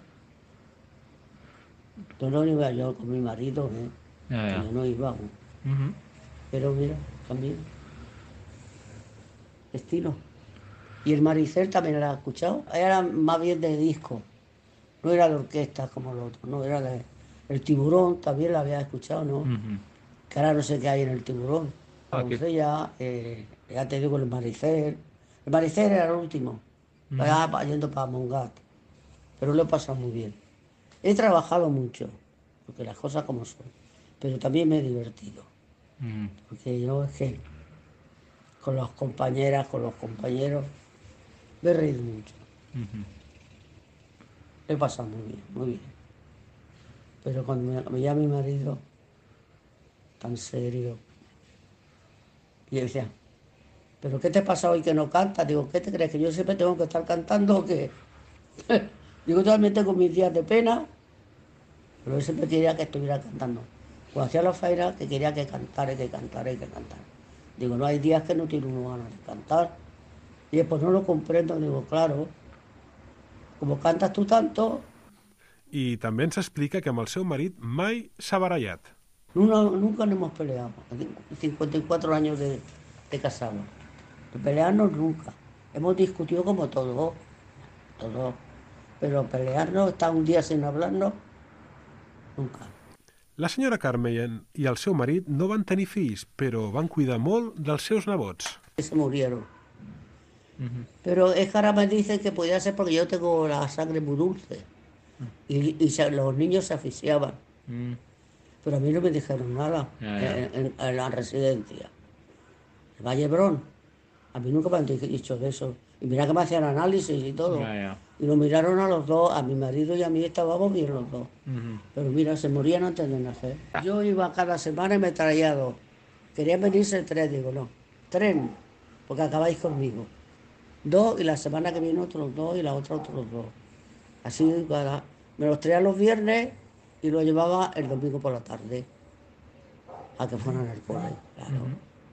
yo no iba yo con mi marido, ¿eh? Ya, ya. Yo no iba. ¿no? Pero mira, también. Estilo. Y el Maricel también era escuchado. Era más bien de disco. No era de orquesta como el otro, no, era de... El Tiburón también la había escuchado, ¿no? Que ahora no sé qué hay en el Tiburón. Ah, que- Entonces ya, eh, ya te digo, el Maricel. El Maricel era el último. Vaya pa- yendo para Mongat. Pero lo he pasado muy bien. He trabajado mucho, porque las cosas como son. Pero también me he divertido. Porque yo es que con las compañeras, con los compañeros, me he reído mucho. He pasado muy bien, muy bien. Pero cuando me veía a mi marido tan serio, y él decía, ¿pero qué te pasa hoy que no cantas? Digo, ¿qué te crees? ¿Que yo siempre tengo que estar cantando o qué? Digo, también tengo mis días de pena, pero él siempre quería que estuviera cantando. Cuando hacía la faena, que quería que cantara y que cantara y que cantara. Digo, no hay días que no tiene uno ganas de cantar. Y después no lo comprendo, digo, claro, como cantas tú tanto, I també ens explica que amb el seu marit mai s'ha barallat. nunca, nunca nos hemos peleado. cincuenta y cuatro años de, de casados. De pelearnos nunca. Hemos discutido como todos, todos. Pero pelearnos, estar un día sin hablarnos, nunca. La senyora Carmen i el seu marit no van tenir fills, però van cuidar molt dels seus nebots. Se murieron. Pero es que ahora me dicen que podía ser porque yo tengo la sangre muy dulce. Y, y se- los niños se asfixiaban. Pero a mí no me dijeron nada Ya, ya. En, en- en la residencia. En Vallebrón. A mí nunca me han dicho de eso. Y mira que me hacían análisis y todo. Ya, ya. Y nos miraron a los dos, a mi marido y a mí estábamos bien los dos. Pero mira, se morían antes de nacer. Yo iba cada semana y me traía dos. Querían venirse tres, digo, no. Tres, no, porque acabáis conmigo. Dos y la semana que viene otros dos y la otra otros dos. Así cada... Me los traía los viernes y los llevaba el domingo por la tarde. A que fueran al cole, claro.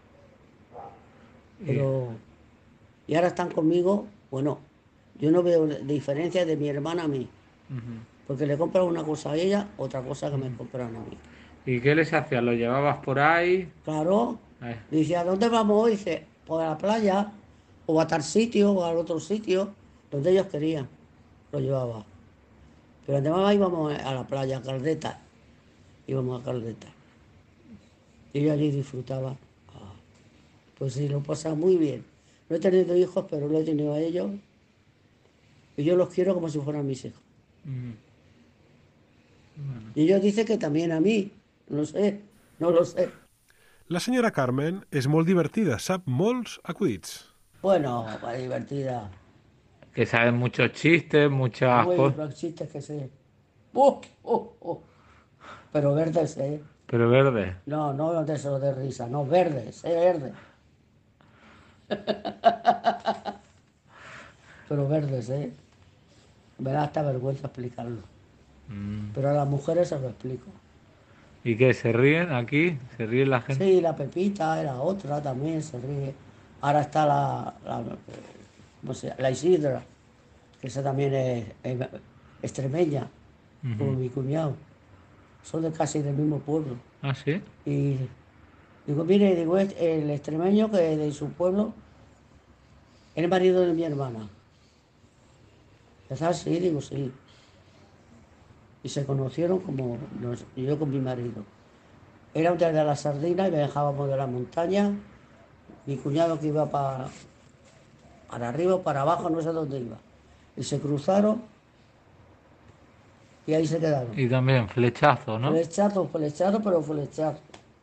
Pero... Y ahora están conmigo, bueno, yo no veo diferencia de mi hermana a mí. Porque le compran una cosa a ella, otra cosa que me compran a mí. ¿Y qué les hacías? ¿Lo llevabas por ahí? Claro. Eh. Dice, ¿a dónde vamos hoy? Dice, pues a la playa, o a tal sitio, o al otro sitio, donde ellos querían. Lo llevaba. Pero además íbamos a la playa, a Caldeta. Íbamos a Caldeta. Y yo allí disfrutaba. Ah, pues sí, lo pasaba muy bien. No he tenido hijos, pero lo he tenido a ellos. Y yo los quiero como si fueran mis hijos. Mm. Bueno. Y ellos dicen que también a mí. No sé, no lo sé. La senyora Carmen és molt divertida, sap molts acudits. Bueno, para divertida. Que saben muchos chistes, muchas Muy cosas. los chistes que sé. Uh, uh, uh. Pero verdes, ¿eh? Pero verde. No, no de eso de risa, no, verdes, ¿eh? Verdes. Pero verdes, ¿eh? Me da hasta vergüenza explicarlo. Mm. Pero a las mujeres se lo explico. ¿Y qué? ¿Se ríen aquí? ¿Se ríe la gente? Sí, la Pepita, la otra también se ríe. Ahora está la, la, no sé, la Isidra, que esa también es, es extremeña, Uh-huh. como mi cuñado. Son de casi del mismo pueblo. ¿Ah, sí? Y digo, mire, digo, es el extremeño que de su pueblo, es el marido de mi hermana. ¿Estás? Sí, digo, sí. Y se conocieron como nos, yo con mi marido. Era un día de la sardina y viajábamos de la montaña. Mi cuñado que iba para, para arriba o para abajo, no sé dónde iba. Y se cruzaron y ahí se quedaron. Y también flechazo, ¿no? Flechazo, flechazo, pero flechazo.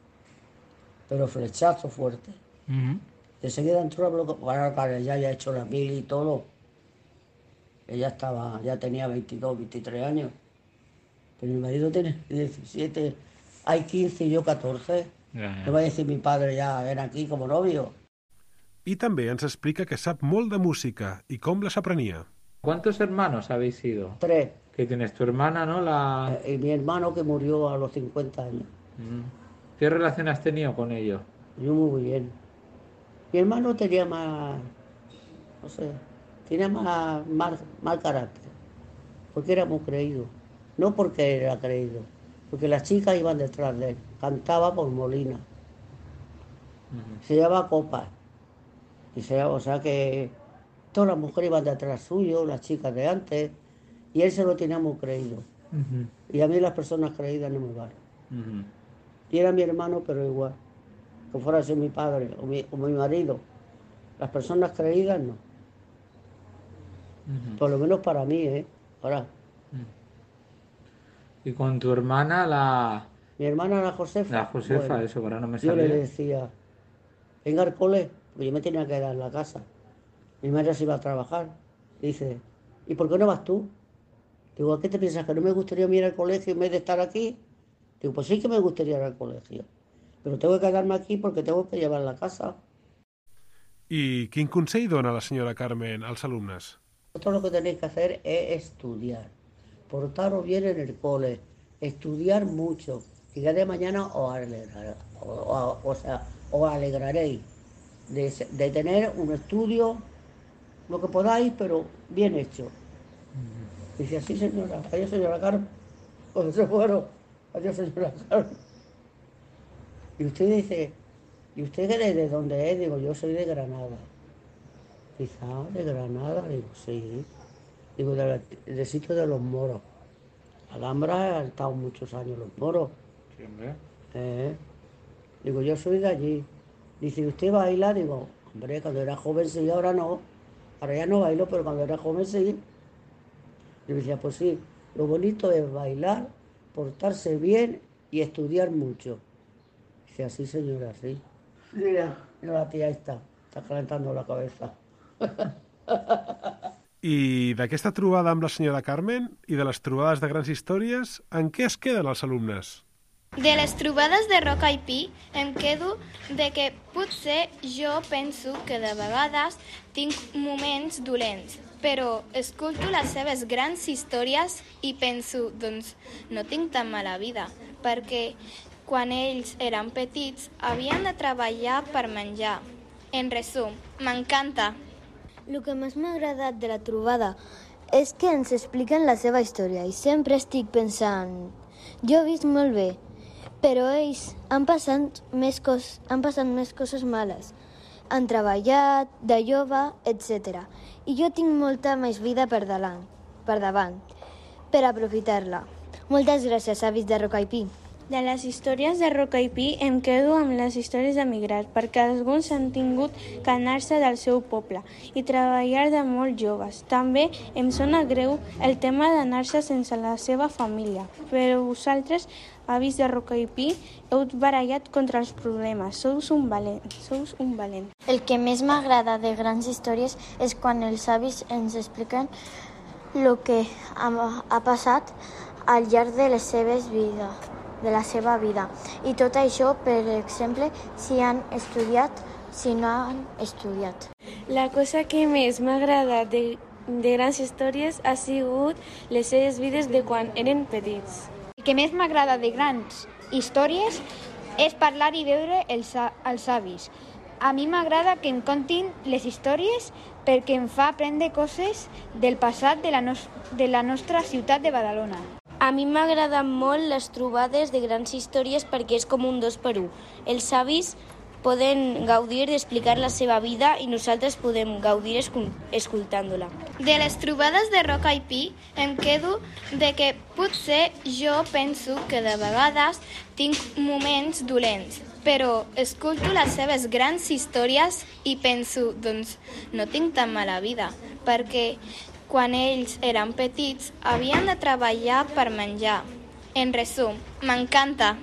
Pero flechazo fuerte. Uh-huh. Enseguida entró a bloque, bueno, claro, ya había hecho la mil y todo. Ella estaba, ya tenía veintidós, veintitrés años. Pero mi marido tiene diecisiete, hay quince y yo catorce. Ja, ja. No va a decir mi padre ya, ven aquí como novio. I també ens explica que sap molt de música i com la s'aprenia. ¿Cuántos hermanos habéis sido? Tres. Que tienes tu hermana, ¿no? La... Eh, y mi hermano que murió a los cincuenta años. Mm. ¿Qué relación has tenido con ellos? Yo muy bien. Mi hermano tenía más, no sé, tenía más mal, mal carácter. Porque era muy creído. No porque era creído, porque las chicas iban detrás de él. Cantaba por Molina. Uh-huh. Se llevaba copas. Y se, o sea que todas las mujeres iban detrás suyo, las chicas de antes, y él se lo tenía muy creído. Uh-huh. Y a mí las personas creídas no me valen. Uh-huh. Y era mi hermano, pero igual. Que fuera así mi padre o mi, o mi marido. Las personas creídas no. Uh-huh. Por lo menos para mí, ¿eh? Ahora. ¿Y con tu hermana, la...? Mi hermana, la Josefa. La Josefa, bueno, eso, ahora no me yo salía. le decía, venga al cole, porque yo me tenía que quedar en la casa. Mi madre se iba a trabajar. Dice, ¿y por qué no vas tú? Digo, ¿a qué te piensas? ¿Que no me gustaría ir al colegio en vez de estar aquí? Digo, pues sí que me gustaría ir al colegio. Pero tengo que quedarme aquí porque tengo que llevar la casa. I quin consell dona la senyora Carmen als alumnes? Vosotros lo que tenéis que hacer es estudiar. Portaros bien en el cole. Estudiar mucho. Y ya de mañana os alegraré, o, o, o sea, os alegraréis de, de tener un estudio, lo que podáis, pero bien hecho. Dice así, señora. Adiós, señora Carmen. Pues se fueron. Adiós, señora Carmen. Y usted dice, ¿y usted de dónde es? Digo, yo soy de Granada. Quizá de Granada. Digo, sí. Digo, del, del sitio de los moros. Alhambra han estado muchos años los moros. Sí, hombre. Eh, digo, yo soy de allí. Dice, ¿usted baila? Digo, hombre, cuando era joven sí, ahora no. Ahora ya no bailo, pero cuando era joven sí. Y me decía, pues sí, lo bonito es bailar, portarse bien y estudiar mucho. Dice, así señora, sí. Mira, mira la tía esta, está calentando la cabeza. I d'aquesta trobada amb la senyora Carmen i de les trobades de grans històries, en què es queden els alumnes? De les trobades de Rock I P em quedo de que potser jo penso que de vegades tinc moments dolents, però escolto les seves grans històries i penso, doncs, no tinc tan mala vida, perquè quan ells eren petits havien de treballar per menjar. En resum, m'encanta. El que més m'ha agradat de la trobada és que ens expliquen la seva història i sempre estic pensant, jo he vist molt bé, però ells han passat més, cos, han passat més coses males. Han treballat, de jove, etcètera. I jo tinc molta més vida per davant, per davant, per aprofitar-la. Moltes gràcies, avis de Rocaipí. De les històries de Rocaipí em quedo amb les històries d'emigrat, perquè alguns han tingut que anar-se del seu poble i treballar de molt joves. També em sona greu el tema d'anar-se sense la seva família, però vosaltres, avis de Rocaipí, heu barallat contra els problemes. Sous un valent. Sous un valent. El que més m'agrada de grans històries és quan els avis ens expliquen el que ha, ha passat al llarg de les seves vides. de la seva vida. I tot això, per exemple, si han estudiat, si no han estudiat. La cosa que més m'agrada de, de grans històries ha sigut les seves vides de quan eren petits. El que més m'agrada de grans històries és parlar i veure els, els avis. A mi m'agrada que em contin les històries perquè em fa aprendre coses del passat de la, nos, de la nostra ciutat de Badalona. A mi m'agraden molt les trobades de grans històries perquè és com un dos per un. Els avis poden gaudir d'explicar la seva vida i nosaltres podem gaudir escoltant-la. De les trobades de Rocaipí em quedo de que potser jo penso que de vegades tinc moments dolents, però escolto les seves grans històries i penso, doncs, no tinc tan mala vida, perquè quan ells eren petits, havien de treballar per menjar. En resum, m'encanta.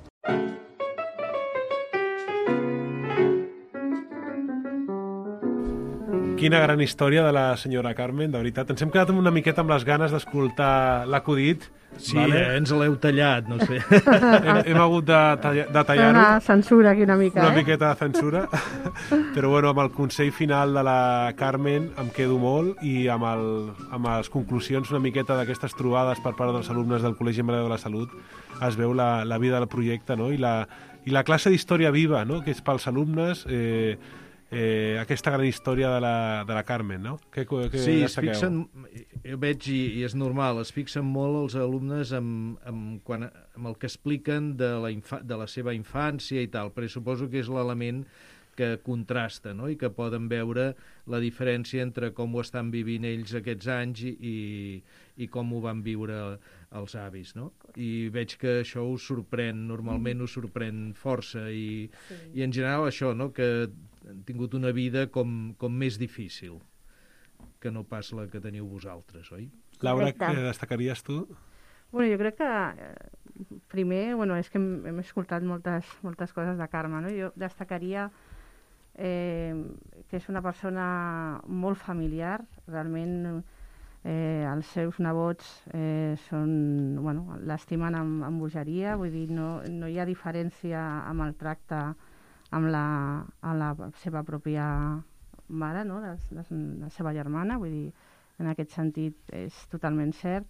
Quina gran història de la senyora Carmen, de veritat. Ens hem quedat una miqueta amb les ganes d'escoltar l'acudit. Sí, vale? eh, ens l'heu tallat, no sé. hem, hem hagut de, de tallar-ho. Una censura aquí una mica, Una eh? miqueta de censura. Però bueno, amb el consell final de la Carmen em quedo molt i amb, el, amb les conclusions una miqueta d'aquestes trobades per part dels alumnes del Col·legi Mare de la Salut es veu la, la vida del projecte, no? I, la, i la classe d'història viva, no? Que és pels alumnes... Eh, Eh, aquesta gran història de la, de la Carmen, no? Que, que sí, es fixen, jo veig, i, i és normal, es fixen molt els alumnes amb, amb, quan, amb el que expliquen de la, infa, de la seva infància i tal, perquè suposo que és l'element que contrasta, no? I que poden veure la diferència entre com ho estan vivint ells aquests anys i, i, i com ho van viure els avis, no? I veig que això us sorprèn, normalment us sorprèn força i, sí. I en general això, no? Que han tingut una vida com, com més difícil que no pas la que teniu vosaltres, oi? Laura, què destacaries tu? Bueno, jo crec que eh, primer, bueno, és que hem, hem escoltat moltes, moltes coses de Carme, no? Jo destacaria eh, que és una persona molt familiar, realment eh, els seus nebots eh, són, bueno, l'estimen amb, amb bogeria, vull dir, no, no hi ha diferència amb el tracte amb la, amb la seva pròpia mare, no? la, la, la seva germana, vull dir, en aquest sentit és totalment cert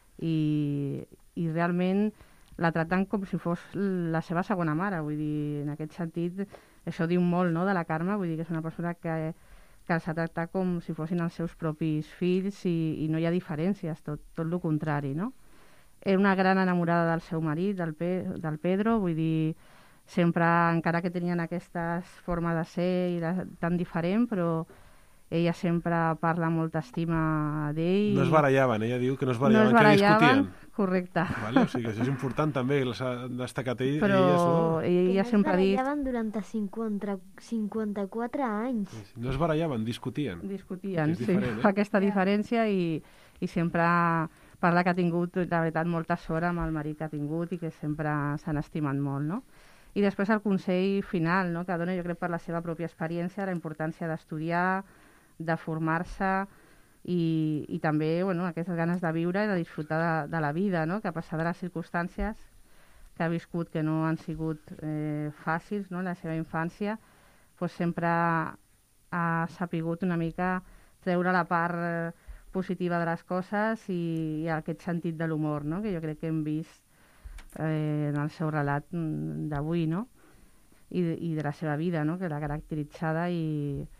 i, i realment la tracten com si fos la seva segona mare, vull dir, en aquest sentit això diu molt, no?, de la Carme, vull dir que és una persona que, que els ha tractat com si fossin els seus propis fills i, i no hi ha diferències, tot, tot el contrari, no? Era una gran enamorada del seu marit, del, Pe, del Pedro, vull dir, sempre, encara que tenien aquesta forma de ser i de, tan diferent, però ella sempre parla molt estima d'ell. No es barallaven, ella diu que no es barallaven, no es barallaven que discutien. Correcte. Vale? O sigui, això és important també, l'ha destacat ell. Però elles, no? ella sempre ha dit... No es barallaven durant cinquanta, cinquanta-quatre anys. No es barallaven, discutien. Discutien, sí, diferent, eh? fa aquesta diferència i, i sempre parla que ha tingut, la veritat, molta sort amb el marit que ha tingut i que sempre s'han estimat molt, no? I després el consell final, no?, que dona, jo crec, per la seva pròpia experiència, la importància d'estudiar, de formar-se i, i també, bueno, aquestes ganes de viure i de disfrutar de, de la vida, no?, que a pesar de les circumstàncies que ha viscut, que no han sigut eh, fàcils, no?, en la seva infància, pues sempre ha sapigut una mica treure la part eh, positiva de les coses i, i aquest sentit de l'humor, no?, que jo crec que hem vist Eh, en el seu relat d'avui, no? I, i de la seva vida, no?, que l'ha caracteritzada i,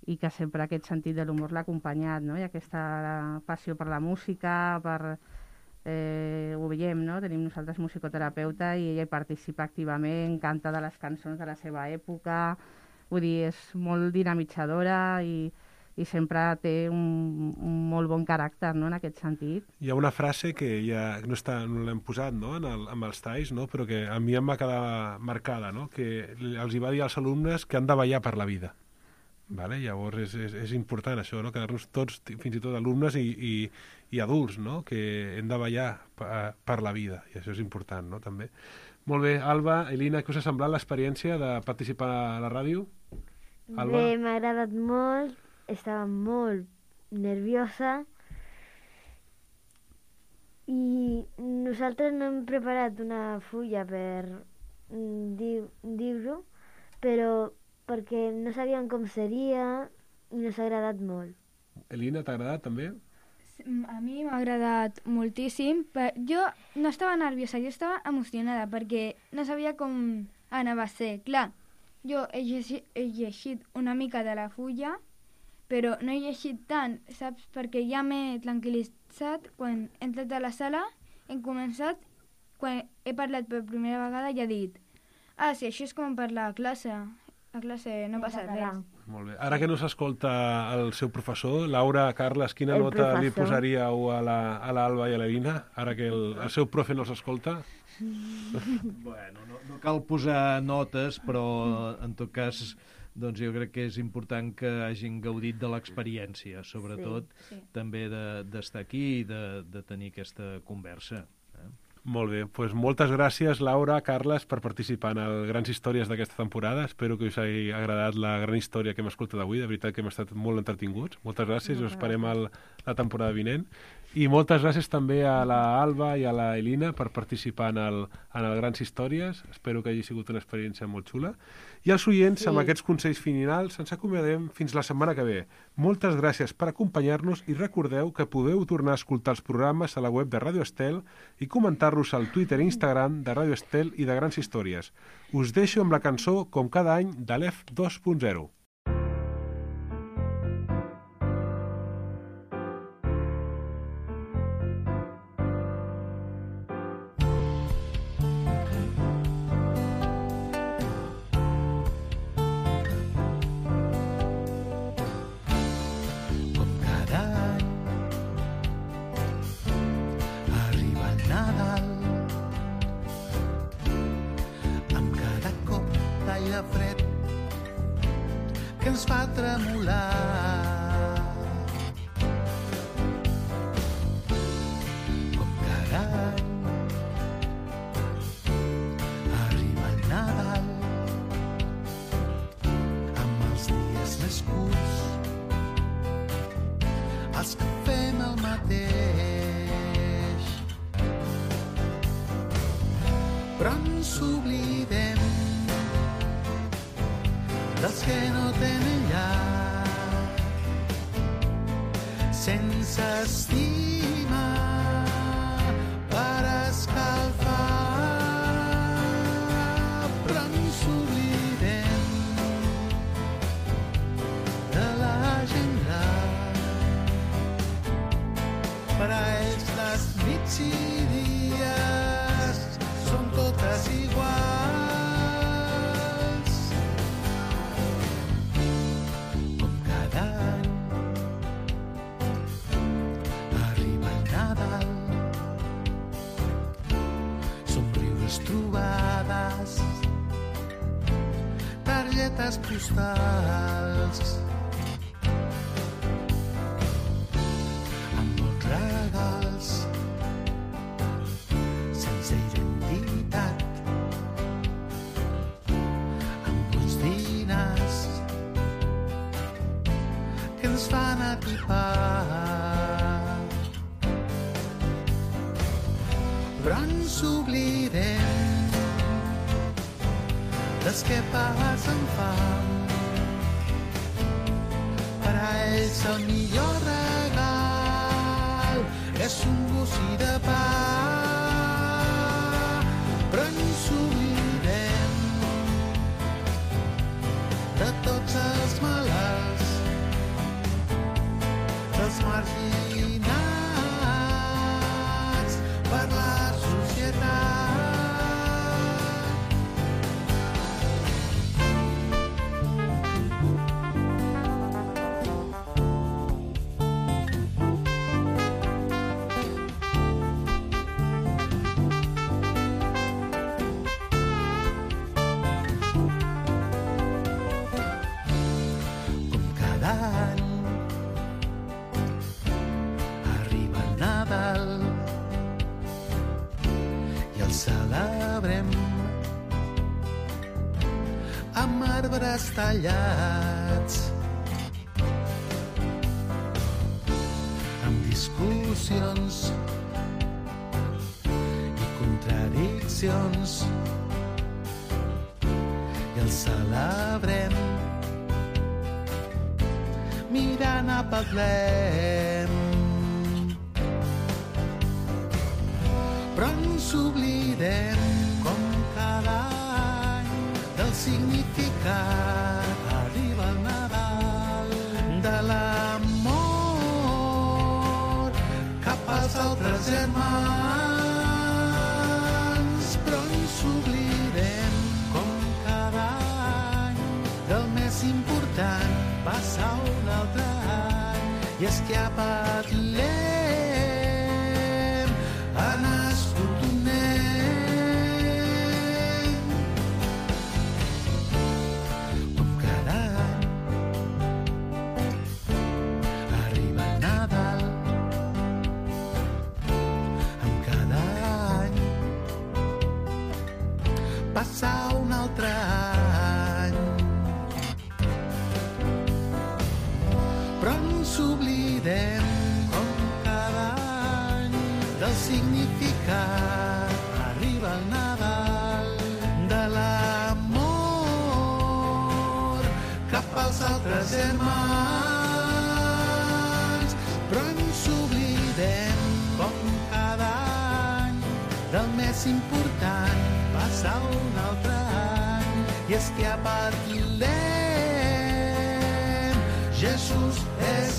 i que sempre aquest sentit de l'humor l'ha acompanyat, no? I aquesta passió per la música, per... Eh, ho veiem, no? Tenim nosaltres musicoterapeuta i ella hi participa activament, canta de les cançons de la seva època, vull dir, és molt dinamitzadora i, i sempre té un, un molt bon caràcter, no?, en aquest sentit. Hi ha una frase que ja no, està, no l'hem posat, no?, en el, amb els talls, no?, però que a mi em va quedar marcada, no?, que els hi va dir als alumnes que han de ballar per la vida. Vale? Llavors és, és, és important això, no? Quedar-nos tots, fins i tot alumnes i, i, i adults, no? Que hem de ballar per, per la vida, i això és important, no? També. Molt bé, Alba, Elina, què us ha semblat l'experiència de participar a la ràdio? Alba? Bé, m'ha agradat molt, estava molt nerviosa i nosaltres no hem preparat una fulla per dir-ho, però perquè no sabíem com seria i nos ha agradat molt. Elina, t'ha agradat també? A mi m'ha agradat moltíssim. Jo no estava nerviosa, jo estava emocionada perquè no sabia com anava a ser. Clar, jo he llegit, he llegit una mica de la fulla, però no he llegit tant, saps? Perquè ja m'he tranquil·litzat quan he entrat a la sala, he començat, quan he parlat per primera vegada ja he dit ah, sí, això és com per la classe. A classe no passa res. Molt bé. Ara que no s'escolta el seu professor, Laura, Carles, quina el nota professor. li posaríeu a l'Alba la, i a l'Elina, ara que el, el seu profe no s'escolta? Bueno, no, no cal posar notes, però en tot cas doncs jo crec que és important que hagin gaudit de l'experiència, sobretot sí, sí. també d'estar de, aquí i de, de tenir aquesta conversa. Eh? Molt bé, doncs moltes gràcies, Laura, Carles, per participar en el Grans Històries d'aquesta temporada. Espero que us hagi agradat la gran història que hem escoltat avui. De veritat que hem estat molt entretinguts. Moltes gràcies, us esperem el, la temporada vinent. I moltes gràcies també a la Alba i a la Elina per participar en el, en el Grans Històries. Espero que hagi sigut una experiència molt xula. I als oients, sí. amb aquests consells finals, ens acomiadem fins la setmana que ve. Moltes gràcies per acompanyar-nos i recordeu que podeu tornar a escoltar els programes a la web de Ràdio Estel i comentar-los al Twitter i Instagram de Ràdio Estel i de Grans Històries. Us deixo amb la cançó, com cada any, de l'E F dos punt zero. fred que ens fa tremolar. Com cada any arriba el Nadal amb els dies més curts, els que fem el mateix, però ens oblidem dels que no tenen llar, sense estima per escalfar, però ens oblidem de la gent gran. Per a ells les nits i dies són totes iguals. Trobades, targetes postals, amb molts regals, sense identitat, amb uns diners que ens fan atipar, però ens oblidem dels que passen fam. Per a ells el millor regal és un bocí de pa, però ens oblidem de tots els malalts arbres tallats, amb discussions i contradiccions, i el celebrem mirant a Betlem. Però ens oblidem, com cada any, del significat. Arriba el Nadal de l'amor cap als altres germans. Però ens oblidem, com cada any, del més important. Passa un altre any i és que a Betlem ha nascut un nen. Com cada any arriba el Nadal, amb cada any passa un altre any. Però ens oblidem, com cada any, del significat. Arriba el Nadal de l'amor cap als altres germans. Però ens oblidem, com cada any, del més important. Passa un altre any i és que a Betlem Jesús és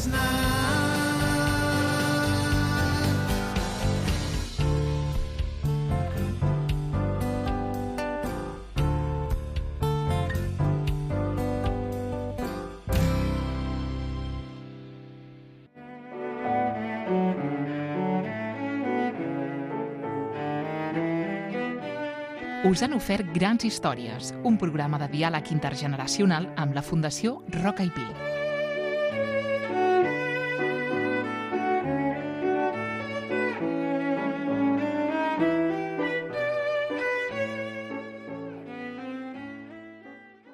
nat. Us han ofert Grans Històries, un programa de diàleg intergeneracional amb la Fundació Roca i Pi.